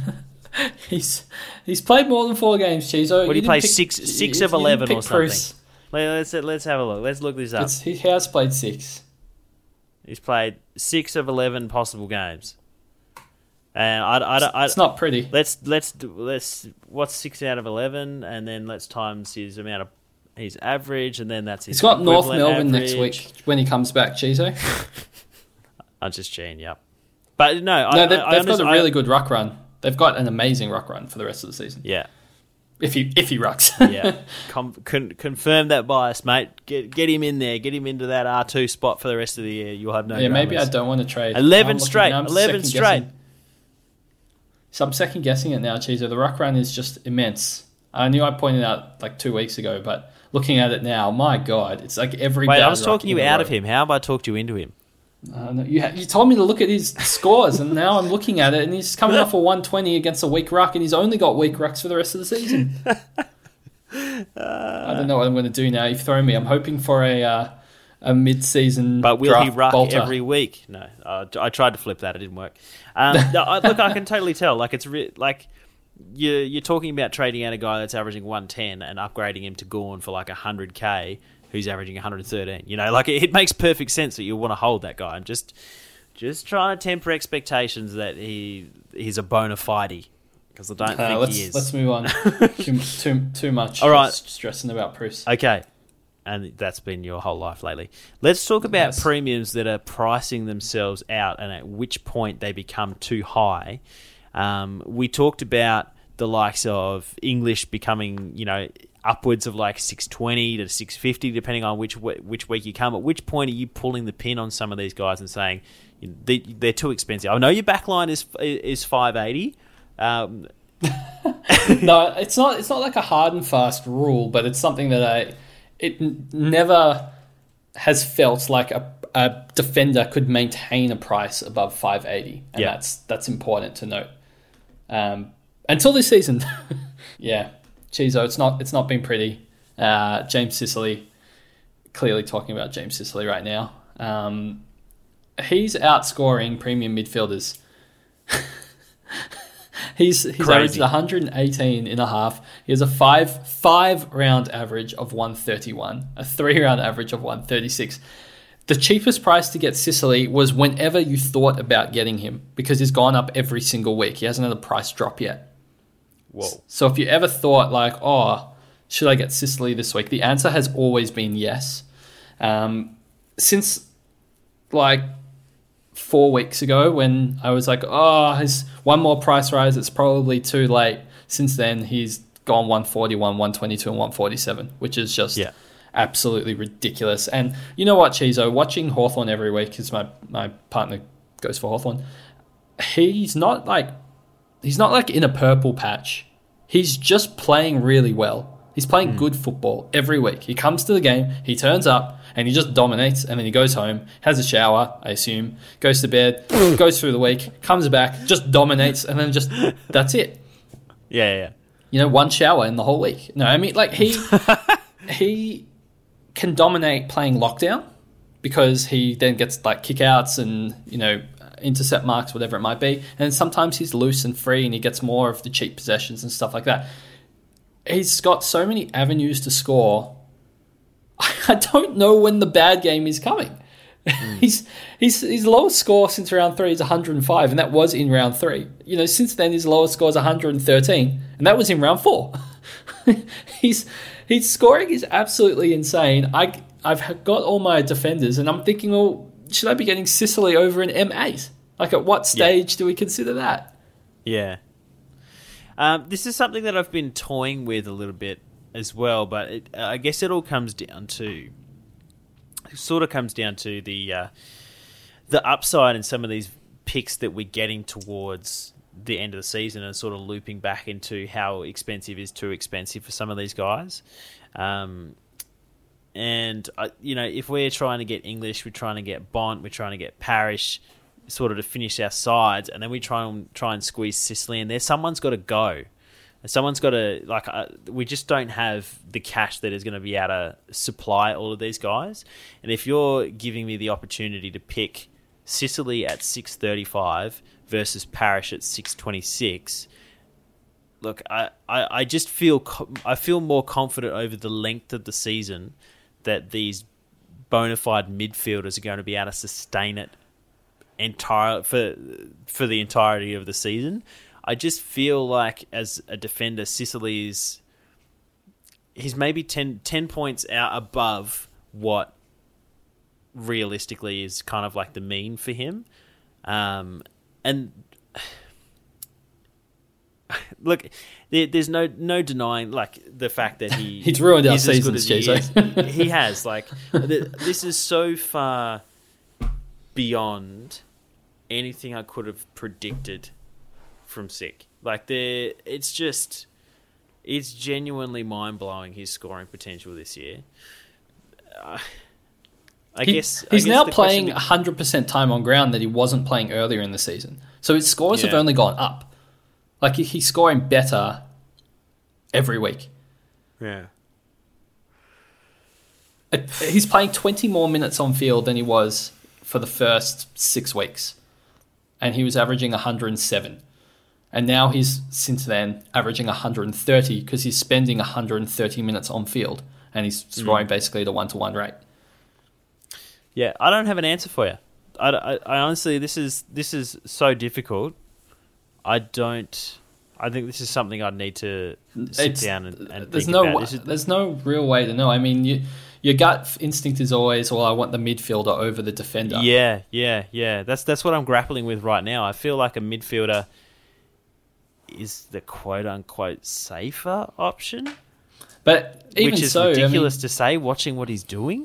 He's played more than 4 games, Chizo. What did he play? 6 of 11 or something? Let's have a look. Let's look this up. He has played 6. He's played 6 of 11 possible games. And it's not pretty. Let's what's 6 out of 11, and then let's times his amount of his average, and then that's his. He's got North Melbourne average. next week when he comes back, Chizo. I'm just cheating, yep. But they've got a really good ruck run. They've got an amazing ruck run for the rest of the season. Yeah. If he rucks. Yeah. Confirm that bias, mate. Get him in there. Get him into that R2 spot for the rest of the year. You'll have no dramas. Maybe I don't want to trade. 11 straight. 11 straight. So I'm second guessing it now, Chizo. The ruck run is just immense. I knew I pointed out like 2 weeks ago, but looking at it now, my God, it's like every. Wait, I was talking you out of him. How have I talked you into him? No, you told me to look at his scores, and now I'm looking at it, and he's coming off a 120 against a weak ruck, and he's only got weak rucks for the rest of the season. I don't know what I'm going to do now. You've thrown me. I'm hoping for a mid-season. But will draft he ruck bolter. every week? No, I tried to flip that. It didn't work. Look, I can totally tell. Like it's like you're talking about trading out a guy that's averaging 110 and upgrading him to Gawn for like 100k, who's averaging 113. You know, like it makes perfect sense that you want to hold that guy. And just trying to temper expectations that he's a bona fide, because I don't think he is. Let's move on. too much. All right, stressing about Bruce. Okay. And that's been your whole life lately. Let's talk about premiums that are pricing themselves out and at which point they become too high. We talked about the likes of English becoming, upwards of like 620 to 650, depending on which week you come. At which point are you pulling the pin on some of these guys and saying they're too expensive? I know your backline is 580. No, it's not like a hard and fast rule, but it's something that it never has felt like a defender could maintain a price above 580, and that's important to note. Until this season, yeah, Chizo, it's not been pretty. James Sicily, clearly talking about James Sicily right now. He's outscoring premium midfielders. He's averaged 118.5. He has a five round average of 131, a 3-round average of 136. The cheapest price to get Sicily was whenever you thought about getting him, because he's gone up every single week. He hasn't had a price drop yet. Whoa. So if you ever thought like, should I get Sicily this week? The answer has always been yes. Since like 4 weeks ago, when I was like, has one more price rise, it's probably too late. Since then, he's gone 141, 122, and 147, which is just absolutely ridiculous. And you know what, Chizo? Watching Hawthorn every week, because my partner goes for Hawthorn, he's not like in a purple patch. He's just playing really well. He's playing good football every week. He comes to the game, he turns up, and he just dominates, and then he goes home, has a shower, I assume, goes to bed, goes through the week, comes back, just dominates, and then just, that's it. Yeah. One shower in the whole week. No, I mean, like, he can dominate playing lockdown, because he then gets, like, kickouts and, intercept marks, whatever it might be, and sometimes he's loose and free, and he gets more of the cheap possessions and stuff like that. He's got so many avenues to score. I don't know when the bad game is coming. His lowest score since round 3 is 105, and that was in round 3. Since then his lowest score is 113, and that was in round 4. His scoring is absolutely insane. I've got all my defenders, and I'm thinking, well, should I be getting Sicily over an M8? Like, at what stage do we consider that? Yeah. This is something that I've been toying with a little bit as well, but I guess it all comes down to the upside in some of these picks that we're getting towards the end of the season, and sort of looping back into how expensive is too expensive for some of these guys. And if we're trying to get English, we're trying to get Bont, we're trying to get Parish, sort of to finish our sides, and then we try and squeeze Sicily in there. Someone's got to go. Someone's got to, we just don't have the cash that is going to be able to supply all of these guys. And if you're giving me the opportunity to pick Sicily at 635 versus Parish at 626, look, I just feel more confident over the length of the season that these bona fide midfielders are going to be able to sustain it for the entirety of the season. I just feel like as a defender, Sicily he's maybe 10 points out above what realistically is kind of like the mean for him. And look, there's no denying like the fact that he's ruined our seasons, Jason. He has. Like, this is so far beyond anything I could have predicted from Sick. Like, it's genuinely mind-blowing, his scoring potential this year. I guess he's now playing 100% time on ground that he wasn't playing earlier in the season. So his scores have only gone up. Like, he's scoring better every week. Yeah. He's playing 20 more minutes on field than he was for the first 6 weeks. And he was averaging 107. And now he's, since then, averaging 130 because he's spending 130 minutes on field. And he's scoring basically the 1-to-1 rate. Yeah, I don't have an answer for you. I honestly, this is so difficult. I think this is something I'd need to sit down and think about. There's no real way to know. I mean, your gut instinct is always, well, I want the midfielder over the defender. Yeah. That's what I'm grappling with right now. I feel like a midfielder is the quote-unquote safer option. But even which is so, ridiculous to say, watching what he's doing.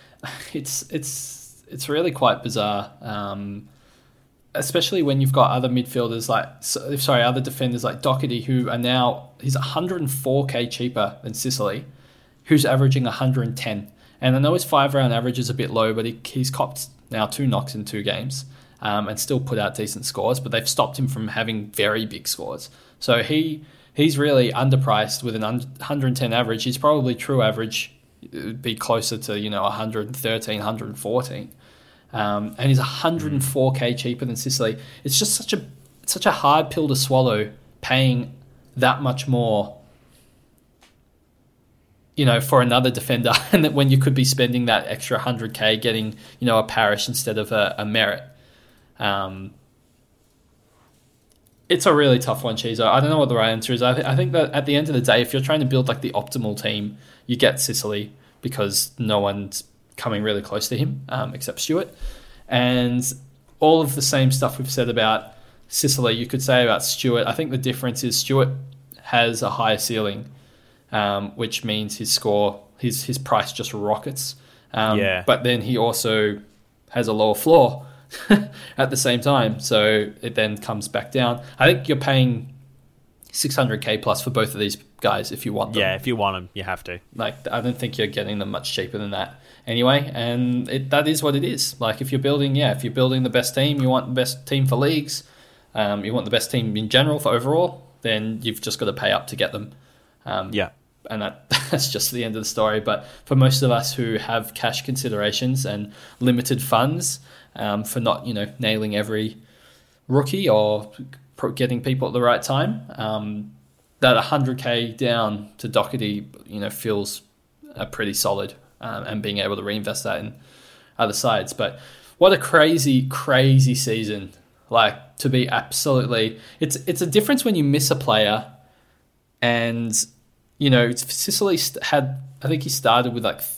It's really quite bizarre. Especially when you've got other midfielders other defenders like Doherty, who are now, he's 104k cheaper than Sicily, who's averaging 110. And I know his 5-round average is a bit low, but he's copped now 2 knocks in 2 games and still put out decent scores, but they've stopped him from having very big scores. So he's really underpriced with an 110 average. He's probably true average would be closer to 113, 114. And he's 104k cheaper than Sicily. It's just such a hard pill to swallow, paying that much more, for another defender, and that when you could be spending that extra 100k getting, a Parish instead of a Merritt. It's a really tough one, Chizo. I don't know what the right answer is. I think that at the end of the day, if you're trying to build like the optimal team, you get Sicily because no one's coming really close to him except Stewart. And all of the same stuff we've said about Sicily, you could say about Stewart. I think the difference is Stewart has a higher ceiling, which means his price just rockets. But then he also has a lower floor at the same time, so it then comes back down. I think you're paying 600k plus for both of these guys if you want them. Yeah, if you want them, you have to. I don't think you're getting them much cheaper than that anyway, and that is what it is. Like, if you're building the best team, you want the best team for leagues, you want the best team in general for overall, then you've just got to pay up to get them. And that's just the end of the story. But for most of us who have cash considerations and limited funds, for not nailing every rookie or getting people at the right time, that 100k down to Doherty feels pretty solid, and being able to reinvest that in other sides. But what a crazy season! Like, to be absolutely, it's a difference when you miss a player, and Sicily had, I think he started with like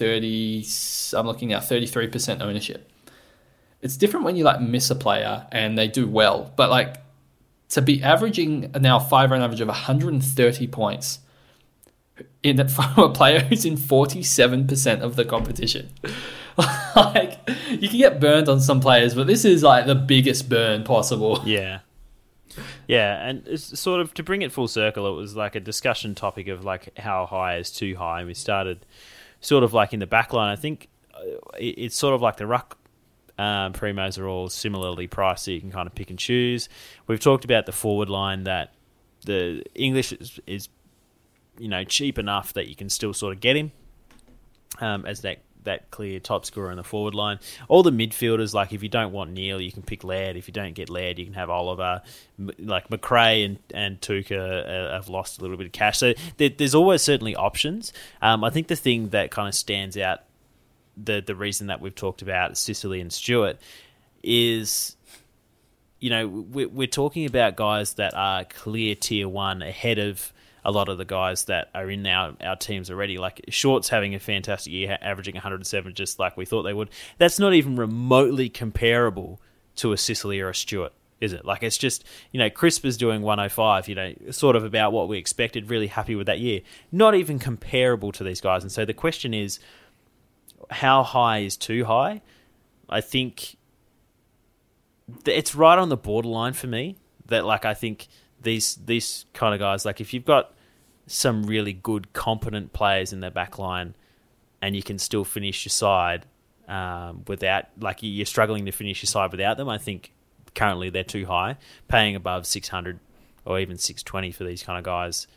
33% ownership. It's different when you miss a player and they do well, but to be averaging now a 5-round average of 130 points from a player who's in 47% of the competition. You can get burned on some players, but this is the biggest burn possible. Yeah. Yeah, and it's sort of, to bring it full circle, it was like a discussion topic of how high is too high, and we started sort of in the back line. I think it's sort of like the ruck primos are all similarly priced, so you can kind of pick and choose. We've talked about the forward line, that the English is cheap enough that you can still sort of get him as that clear top scorer in the forward line. All the midfielders, if you don't want Neil, you can pick Laird. If you don't get Laird, you can have Oliver. McRae and Tuca have lost a little bit of cash. So there's always certainly options. I think the thing that kind of stands out, the reason that we've talked about Sicily and Stewart, is we're talking about guys that are clear tier 1 ahead of a lot of the guys that are in our teams already. Short's having a fantastic year, averaging 107, just like we thought they would. That's not even remotely comparable to a Sicily or a Stewart, is it? It's just, Crisp is doing 105, sort of about what we expected, really happy with that year. Not even comparable to these guys. And so the question is, how high is too high? I think it's right on the borderline for me, that I think these kind of guys, if you've got some really good, competent players in their back line and you can still finish your side without, you're struggling to finish your side without them, I think currently they're too high. Paying above 600 or even 620 for these kind of guys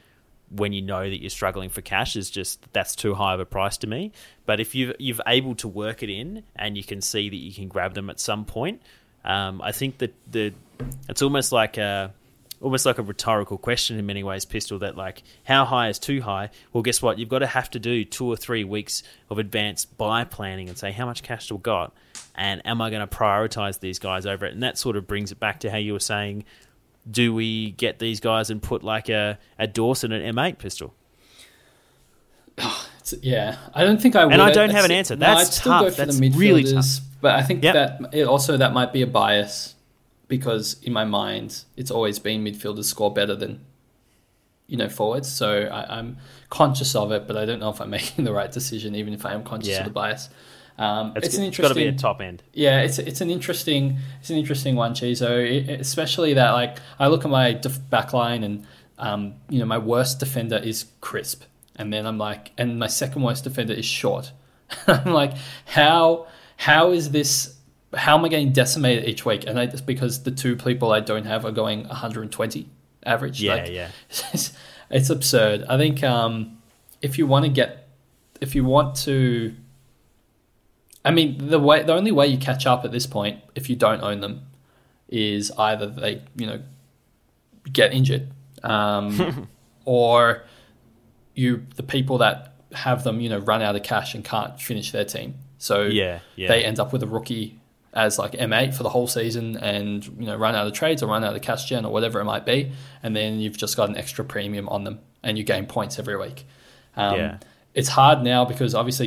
when you know that you're struggling for cash is just, that's too high of a price to me. But if you've able to work it in and you can see that you can grab them at some point, I think that it's almost like a rhetorical question in many ways, Pistol, that like, how high is too high? Well, guess what? You've got to have to do 2 or 3 weeks of advanced buy planning and say, how much cash do I got? And am I going to prioritize these guys over it? And that sort of brings it back to how you were saying, do we get these guys and put like a Dawson at M8, Pistol? Yeah, I don't think I would. And I don't have an answer. That's I'd still tough. go for That's the midfielders, really tough. But I think that might be a bias, because in my mind, it's always been midfielders score better than, forwards. So I'm conscious of it, but I don't know if I'm making the right decision, even if I am conscious of the bias. It's got to be a top end. Yeah, it's an interesting one, Chizo. Especially that, like, I look at my back line and my worst defender is Crisp, and then I'm like, and my second worst defender is Short. I'm like, how is this? How am I getting decimated each week? And it's because the 2 people I don't have are going 120 average. Yeah. It's absurd. I think if you want to. I mean, the only way you catch up at this point, if you don't own them, is either they, get injured, or the people that have them, run out of cash and can't finish their team. So they end up with a rookie as like M8 for the whole season, and run out of trades or run out of cash gen or whatever it might be, and then you've just got an extra premium on them, and you gain points every week. It's hard now because obviously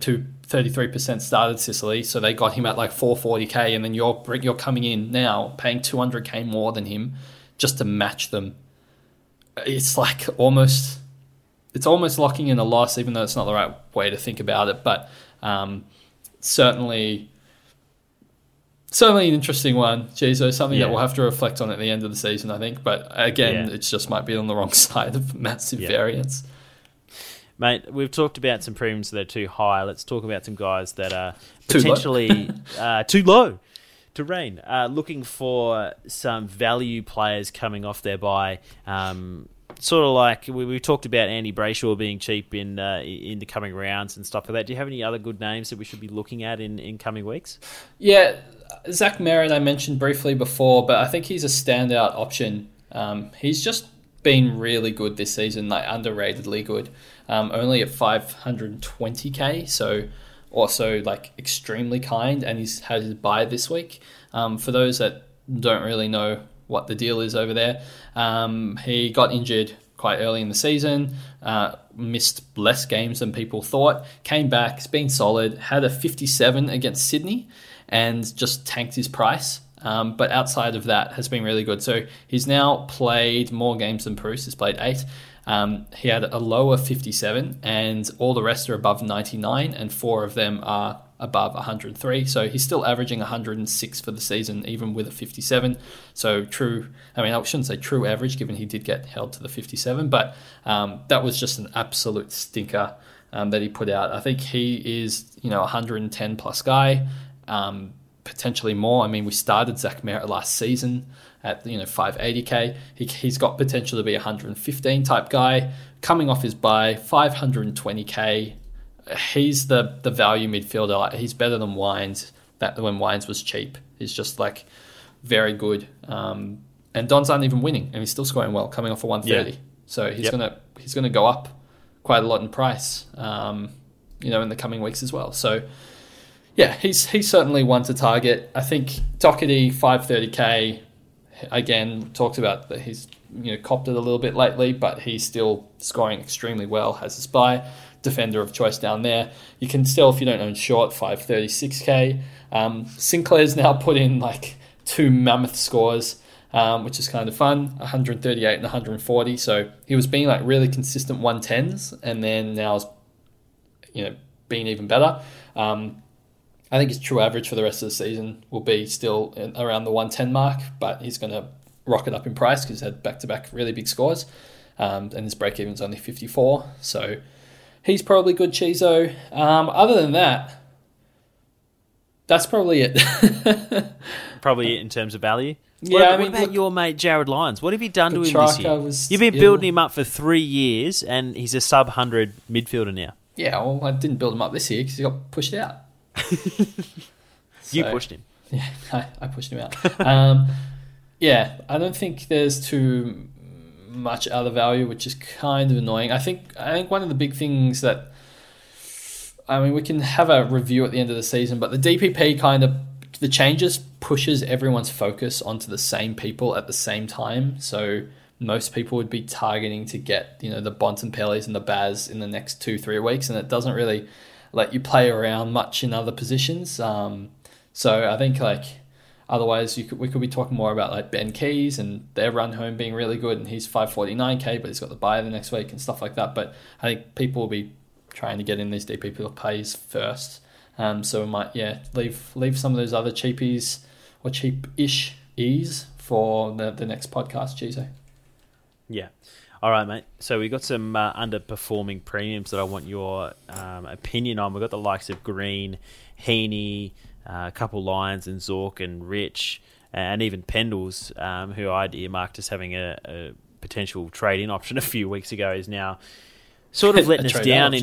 33% started Sicily, so they got him at like 440k, and then you're coming in now paying 200k more than him just to match them. It's like almost locking in a loss, even though it's not the right way to think about it. But certainly an interesting one, Chizo. Something that we'll have to reflect on at the end of the season, I think. But again, it just might be on the wrong side of massive variance. Mate, we've talked about some premiums that are too high. Let's talk about some guys that are potentially too low to reign. Looking for some value players coming off their bye. Sort of like we talked about Andy Brayshaw being cheap in the coming rounds and stuff like that. Do you have any other good names that we should be looking at in coming weeks? Yeah, Zach Merritt I mentioned briefly before, but I think he's a standout option. He's just been really good this season, like underratedly good. Only at 520k, so also like extremely kind, and he's had his bye this week. For those that don't really know what the deal is over there, he got injured quite early in the season, missed less games than people thought, came back, it's been solid, had a 57 against Sydney, and just tanked his price. But outside of that, has been really good. So he's now played more games than Bruce. He's played 8. He had a lower 57, and all the rest are above 99, and 4 of them are above 103. So he's still averaging 106 for the season, even with a 57. So I shouldn't say true average, given he did get held to the 57, but that was just an absolute stinker that he put out. I think he is, 110 plus guy. Potentially more. I mean, we started Zach Merritt last season at 580k. He's got potential to be 115 type guy. Coming off his bye, 520k. He's the value midfielder. Like, he's better than Wines. That when Wines was cheap, he's just like very good. And Don's aren't even winning, and he's still scoring well, coming off a 130. So he's gonna go up quite a lot in price. In the coming weeks as well. So. Yeah, he's certainly one to target. I think Doherty, 530k, again, talked about that he's copped it a little bit lately, but he's still scoring extremely well, has his bye, defender of choice down there. You can still, if you don't own Short, 536k. Sinclair's now put in like 2 mammoth scores, which is kind of fun, 138 and 140. So he was being like really consistent 110s, and then now is being even better. I think his true average for the rest of the season will be still around the 110 mark, but he's going to rocket up in price because he's had back-to-back really big scores, and his break-even's only 54. So he's probably good, Chizo. Other than that, that's probably it. Probably in terms of value? Yeah, what about your mate Jared Lyons? What have you done to him this Petrarca year? You've been building him up for 3 years, and he's a sub-100 midfielder now. Yeah, well, I didn't build him up this year because he got pushed out. You pushed him. Yeah, I pushed him out. Yeah, I don't think there's too much other value, which is kind of annoying. I think one of the big things that, we can have a review at the end of the season, but the DPP the changes pushes everyone's focus onto the same people at the same time. So most people would be targeting to get, the Bontempellis and the Baz in the next 2-3 weeks, and it doesn't really let you play around much in other positions. So I think otherwise we could be talking more about Ben Keys and their run home being really good, and he's 549k, but he's got the bye the next week and stuff like that. But I think people will be trying to get in these DPP plays first. So we might leave some of those other cheapies or cheap-ish ease for the next podcast, Chizo. Yeah. All right, mate. So we got some underperforming premiums that I want your opinion on. We've got the likes of Green, Heaney, a couple Lions and Zork and Rich, and even Pendles, who I'd earmarked as having a potential trade-in option a few weeks ago, is now sort of letting us down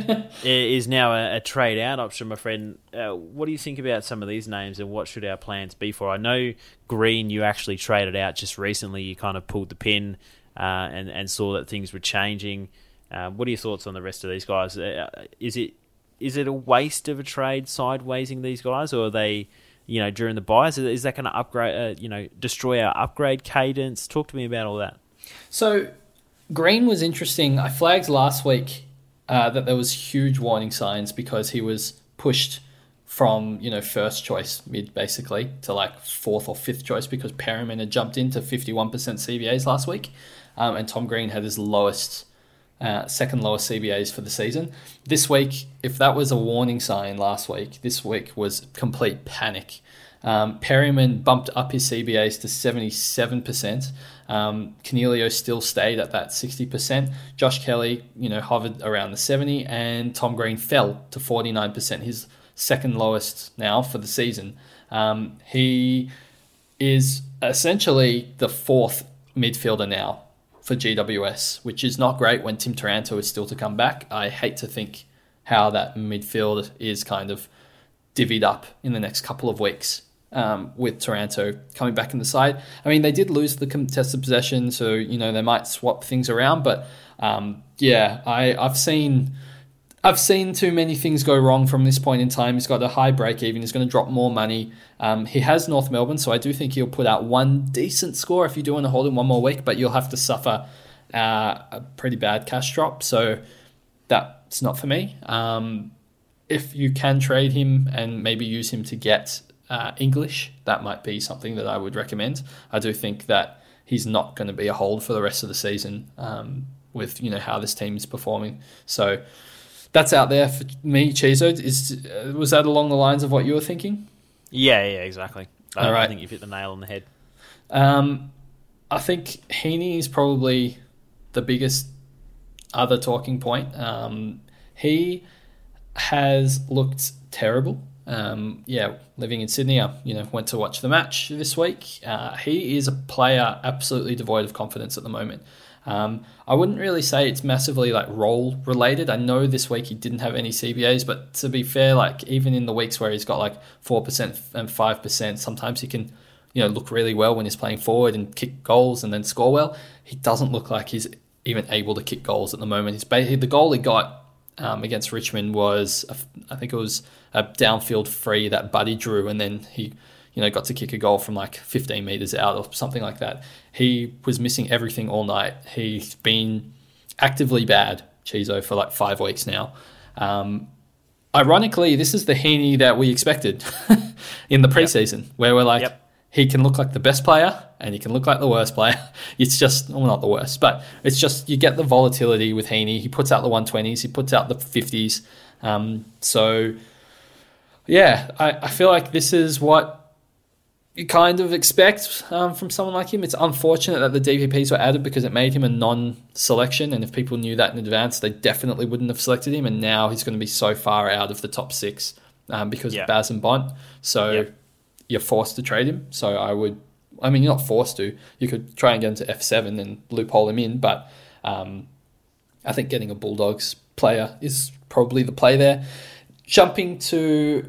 is now a trade-out option, my friend. What do you think about some of these names, and what should our plans be for? I know Green, you actually traded out just recently. You kind of pulled the pin and saw that things were changing. What are your thoughts on the rest of these guys? Is it a waste of a trade sidewaysing these guys, or are they, during the buys, is that going to upgrade, destroy our upgrade cadence? Talk to me about all that. So Green was interesting. I flagged last week that there was huge warning signs because he was pushed from, first choice mid basically to fourth or fifth choice because Perryman had jumped into 51% CBAs last week, and Tom Green had his second lowest CBAs for the season. This week, if that was a warning sign last week, this week was complete panic. Perryman bumped up his CBAs to 77%. Canelio still stayed at that 60%. Josh Kelly, hovered around the 70%, and Tom Green fell to 49%, his second lowest now for the season. He is essentially the fourth midfielder now for GWS, which is not great when Tim Taranto is still to come back. I hate to think how that midfield is kind of divvied up in the next couple of weeks with Taranto coming back in the side. They did lose the contested possession, so, they might swap things around. But, I've seen too many things go wrong from this point in time. He's got a high break-even. He's going to drop more money. He has North Melbourne, so I do think he'll put out one decent score if you do want to hold him one more week, but you'll have to suffer a pretty bad cash drop, so that's not for me. If you can trade him and maybe use him to get English, that might be something that I would recommend. I do think that he's not going to be a hold for the rest of the season with how this team is performing. So that's out there for me, Chizo. Was that along the lines of what you were thinking? Yeah, exactly. All right. I think you've hit the nail on the head. I think Heaney is probably the biggest other talking point. He has looked terrible. Living in Sydney, I went to watch the match this week. He is a player absolutely devoid of confidence at the moment. I wouldn't really say it's massively role related. I know this week he didn't have any CBAs, but to be fair, even in the weeks where he's got 4% and 5%, sometimes he can, look really well when he's playing forward and kick goals and then score well. He doesn't look like he's even able to kick goals at the moment. The goal he got against Richmond was, I think it was a downfield free that Buddy drew, and then he got to kick a goal from 15 metres out or something like that. He was missing everything all night. He's been actively bad, Chizo, for 5 weeks now. Ironically, this is the Heaney that we expected in the preseason, where we're he can look like the best player and he can look like the worst player. It's just, well, not the worst, but it's just you get the volatility with Heaney. He puts out the 120s, he puts out the 50s. I feel like this is what you kind of expect from someone like him. It's unfortunate that the DPPs were added because it made him a non-selection, and if people knew that in advance, they definitely wouldn't have selected him, and now he's going to be so far out of the top 6 because of Baz and Bont. So you're forced to trade him. So I would I mean, you're not forced to. You could try and get him to F7 and loophole him in, but I think getting a Bulldogs player is probably the play there. Jumping to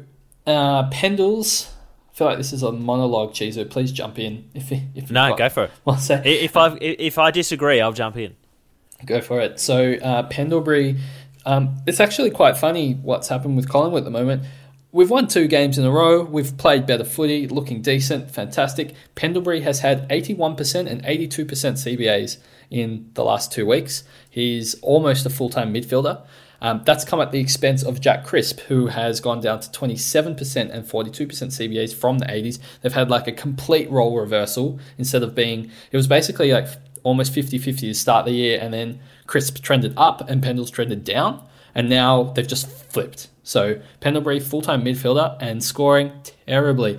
Pendles. I feel like this is a monologue, Chizo. Please jump in. Go for it. Well, so, if I disagree, I'll jump in. Go for it. So Pendlebury, it's actually quite funny what's happened with Collingwood at the moment. We've won 2 games in a row. We've played better footy, looking decent, fantastic. Pendlebury has had 81% and 82% CBAs in the last 2 weeks. He's almost a full-time midfielder. That's come at the expense of Jack Crisp, who has gone down to 27% and 42% CBAs from the 80s. They've had like a complete role reversal instead of being... It was basically like almost 50-50 to start the year, and then Crisp trended up and Pendles trended down, and now they've just flipped. So Pendlebury, full-time midfielder, and scoring terribly.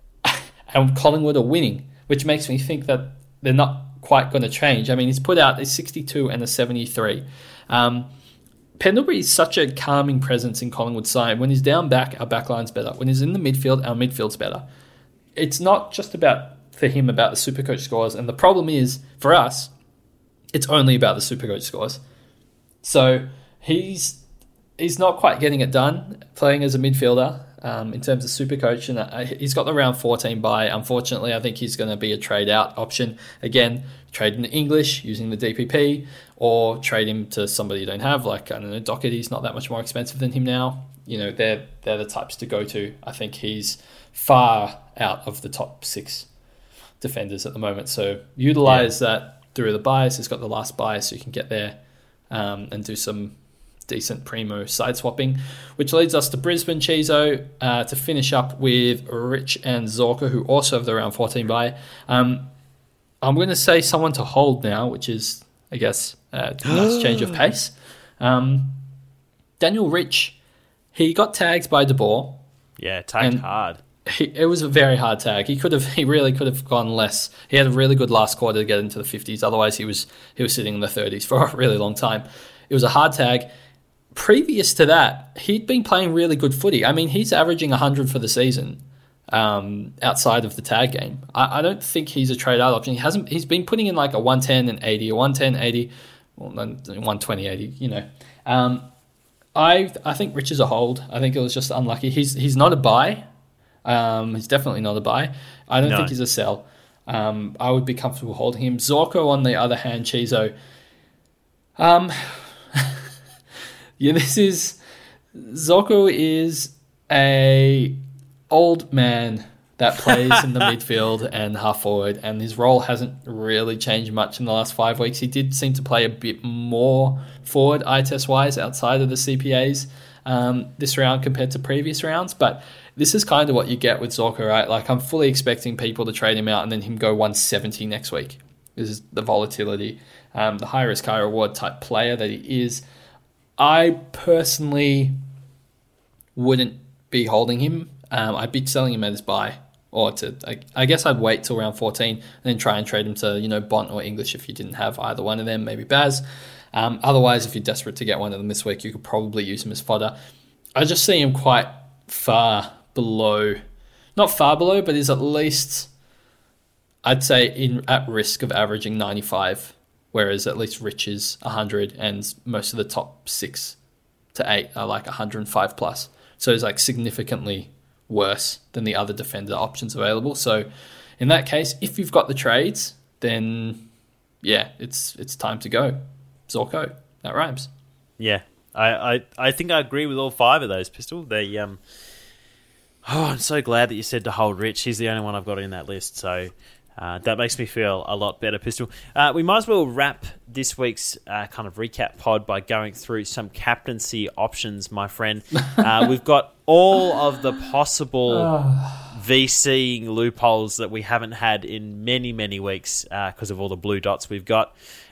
And Collingwood are winning, which makes me think that they're not quite going to change. I mean, he's put out a 62 and a 73. Pendlebury is such a calming presence in Collingwood's side. When he's down back, our backline's better. When he's in the midfield, our midfield's better. It's not just about the Supercoach scores. And the problem is, for us, it's only about the Supercoach scores. So he's not quite getting it done playing as a midfielder in terms of Supercoach. And he's got the round 14 bye. Unfortunately, I think he's going to be a trade-out option. Again, trade in English using the DPP, or trade him to somebody you don't have, like, I don't know, Doherty's not that much more expensive than him now. You know, they're the types to go to. I think he's far out of the top 6 defenders at the moment. So utilize that through the bias. He's got the last bias, so you can get there and do some decent primo side swapping, which leads us to Brisbane, Chizo, to finish up with Rich and Zorka, who also have the round 14 bye. I'm going to say someone to hold now, which is, I guess, a nice change of pace. Daniel Rich, he got tagged by De Boer. Yeah, tagged hard. It was a very hard tag. He really could have gone less. He had a really good last quarter to get into the 50s. Otherwise, he was sitting in the 30s for a really long time. It was a hard tag. Previous to that, he'd been playing really good footy. I mean, he's averaging 100 for the season. Outside of the tag game, I don't think he's a trade out option. He's been putting in like a 110 and 80, a 110 80, well, 120 80. You know, I think Rich is a hold. I think it was just unlucky. He's not a buy. He's definitely not a buy. I don't think he's a sell. I would be comfortable holding him. Zorko, on the other hand, Chizo. Zorko is a old man that plays in the midfield and half forward, and his role hasn't really changed much in the last 5 weeks. He did seem to play a bit more forward, eye test wise, outside of the CPAs this round compared to previous rounds. But this is kind of what you get with Zorko, right? Like, I'm fully expecting people to trade him out and then him go 170 next week. This is the volatility, the high risk, high reward type player that he is. I personally wouldn't be holding him. I'd be selling him at his buy, or I guess I'd wait till round 14 and then try and trade him to, Bont or English if you didn't have either one of them, maybe Baz. Otherwise, if you're desperate to get one of them this week, you could probably use him as fodder. I just see him quite far below, not far below, but is at least, I'd say, at risk of averaging 95, whereas at least Rich is 100, and most of the top 6 to 8 are like 105 plus. So it's like significantly worse than the other defender options available. So in that case, if you've got the trades, then yeah, it's time to go. Zorko, that rhymes. Yeah, I think I agree with all 5 of those, Pistol. They I'm so glad that you said to hold Rich. He's the only one I've got in that list, so that makes me feel a lot better, Pistol. We might as well wrap this week's kind of recap pod by going through some captaincy options, my friend. We've got all of the possible VC loopholes that we haven't had in many, many weeks because of all the blue dots we've got.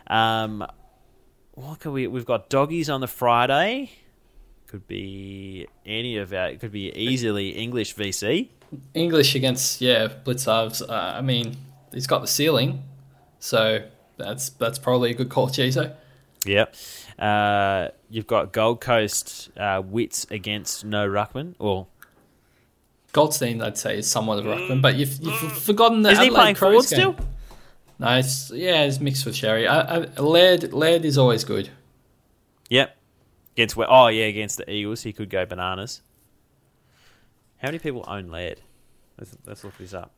What can we've got doggies on the Friday. Could be any of our... It could be easily English VC. English against, Blitzarves. I mean, he's got the ceiling, so that's probably a good call, Chizo. Yep. You've got Gold Coast Wits against no Ruckman, or Goldstein, I'd say, is somewhat of a ruckman, but you've forgotten the Isn't he Adelaide playing forward Crows game. still? No, it's mixed with Sherry. Laird is always good. Yep. Against the Eagles, he could go bananas. How many people own Laird? Let's look this up.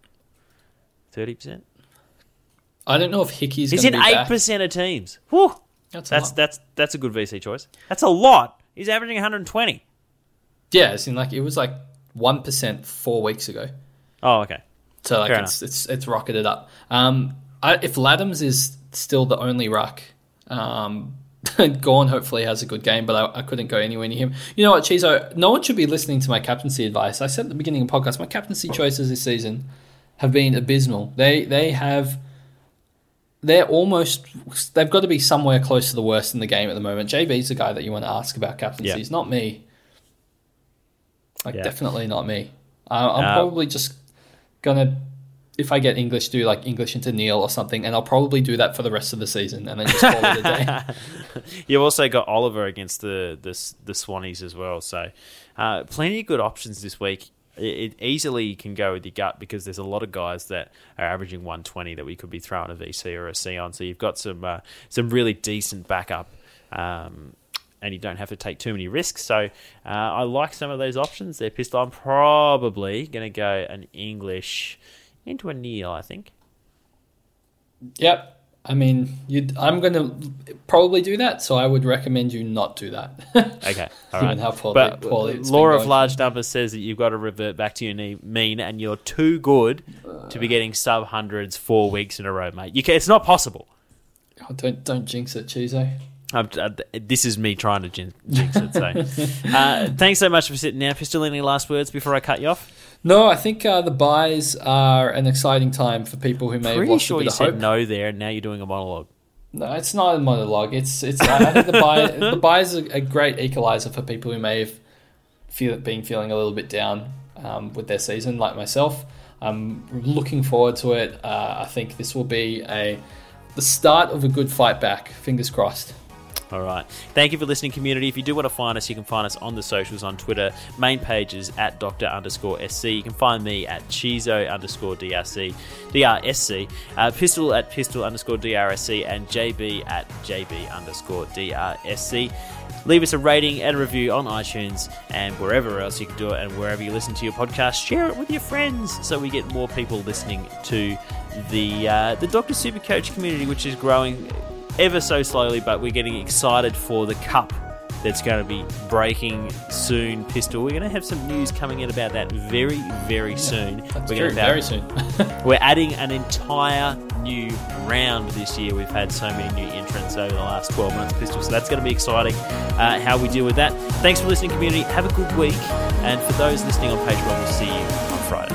30%. I don't know if Hickey's. He's in going to be 8% of teams. Whew. That's a good VC choice. That's a lot. He's averaging 120. Yeah, it was like 1% 4 weeks ago. Oh, okay. So like it's rocketed up. If Laddams is still the only ruck, Gawn hopefully has a good game, but I couldn't go anywhere near him. You know what, Chizo? No one should be listening to my captaincy advice. I said at the beginning of the podcast, my captaincy choices this season have been abysmal. They've got to be somewhere close to the worst in the game at the moment. JB's the guy that you want to ask about captaincy. It's not me. Definitely not me. I'm probably just gonna, if I get English, do like English into Neil or something, and I'll probably do that for the rest of the season and then just call it a day. You've also got Oliver against the Swannies as well, so plenty of good options this week. It easily can go with your gut because there's a lot of guys that are averaging 120 that we could be throwing a VC or a C on. So you've got some really decent backup, and you don't have to take too many risks. So I like some of those options there, Pistol. I'm probably going to go an English into a Neil, I think. Yep. I mean, I'm going to probably do that, so I would recommend you not do that. Okay, all right. How poorly law of large numbers says that you've got to revert back to your mean, and you're too good to be getting sub-hundreds 4 weeks in a row, mate. It's not possible. Oh, don't jinx it, Chizo. This is me trying to jinx it. So, thanks so much for sitting down. Pistol, any last words before I cut you off? No, I think the buys are an exciting time for people who may have lost a bit of hope. Pretty sure you said no there, and now you're doing a monologue. No, it's not a monologue. I think the buys are a great equaliser for people who may have been feeling a little bit down with their season, like myself. I'm looking forward to it. I think this will be the start of a good fight back. Fingers crossed. All right. Thank you for listening, community. If you do want to find us, you can find us on the socials on Twitter. Main page is at Dr_SC. You can find me at Chizo_DRC, Pistol at Pistol_DRSC, and JB at JB_DRSC. Leave us a rating and a review on iTunes and wherever else you can do it, and wherever you listen to your podcast, share it with your friends so we get more people listening to the Dr. Supercoach community, which is growing ever so slowly, but we're getting excited for the cup that's going to be breaking soon, Pistol. We're going to have some news coming in about that very, very soon. Very soon. We're adding an entire new round this year. We've had so many new entrants over the last 12 months, Pistol, so that's going to be exciting, how we deal with that. Thanks for listening, community. Have a good week, and for those listening on Patreon, we'll see you on Friday.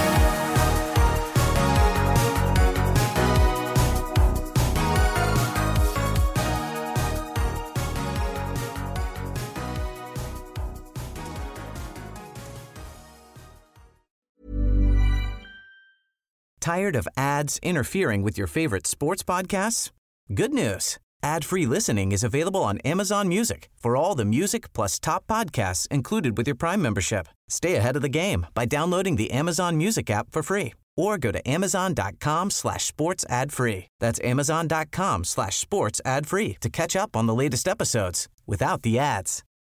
Tired of ads interfering with your favorite sports podcasts? Good news. Ad-free listening is available on Amazon Music for all the music plus top podcasts included with your Prime membership. Stay ahead of the game by downloading the Amazon Music app for free or go to amazon.com/sports ad free. That's amazon.com/sports ad free to catch up on the latest episodes without the ads.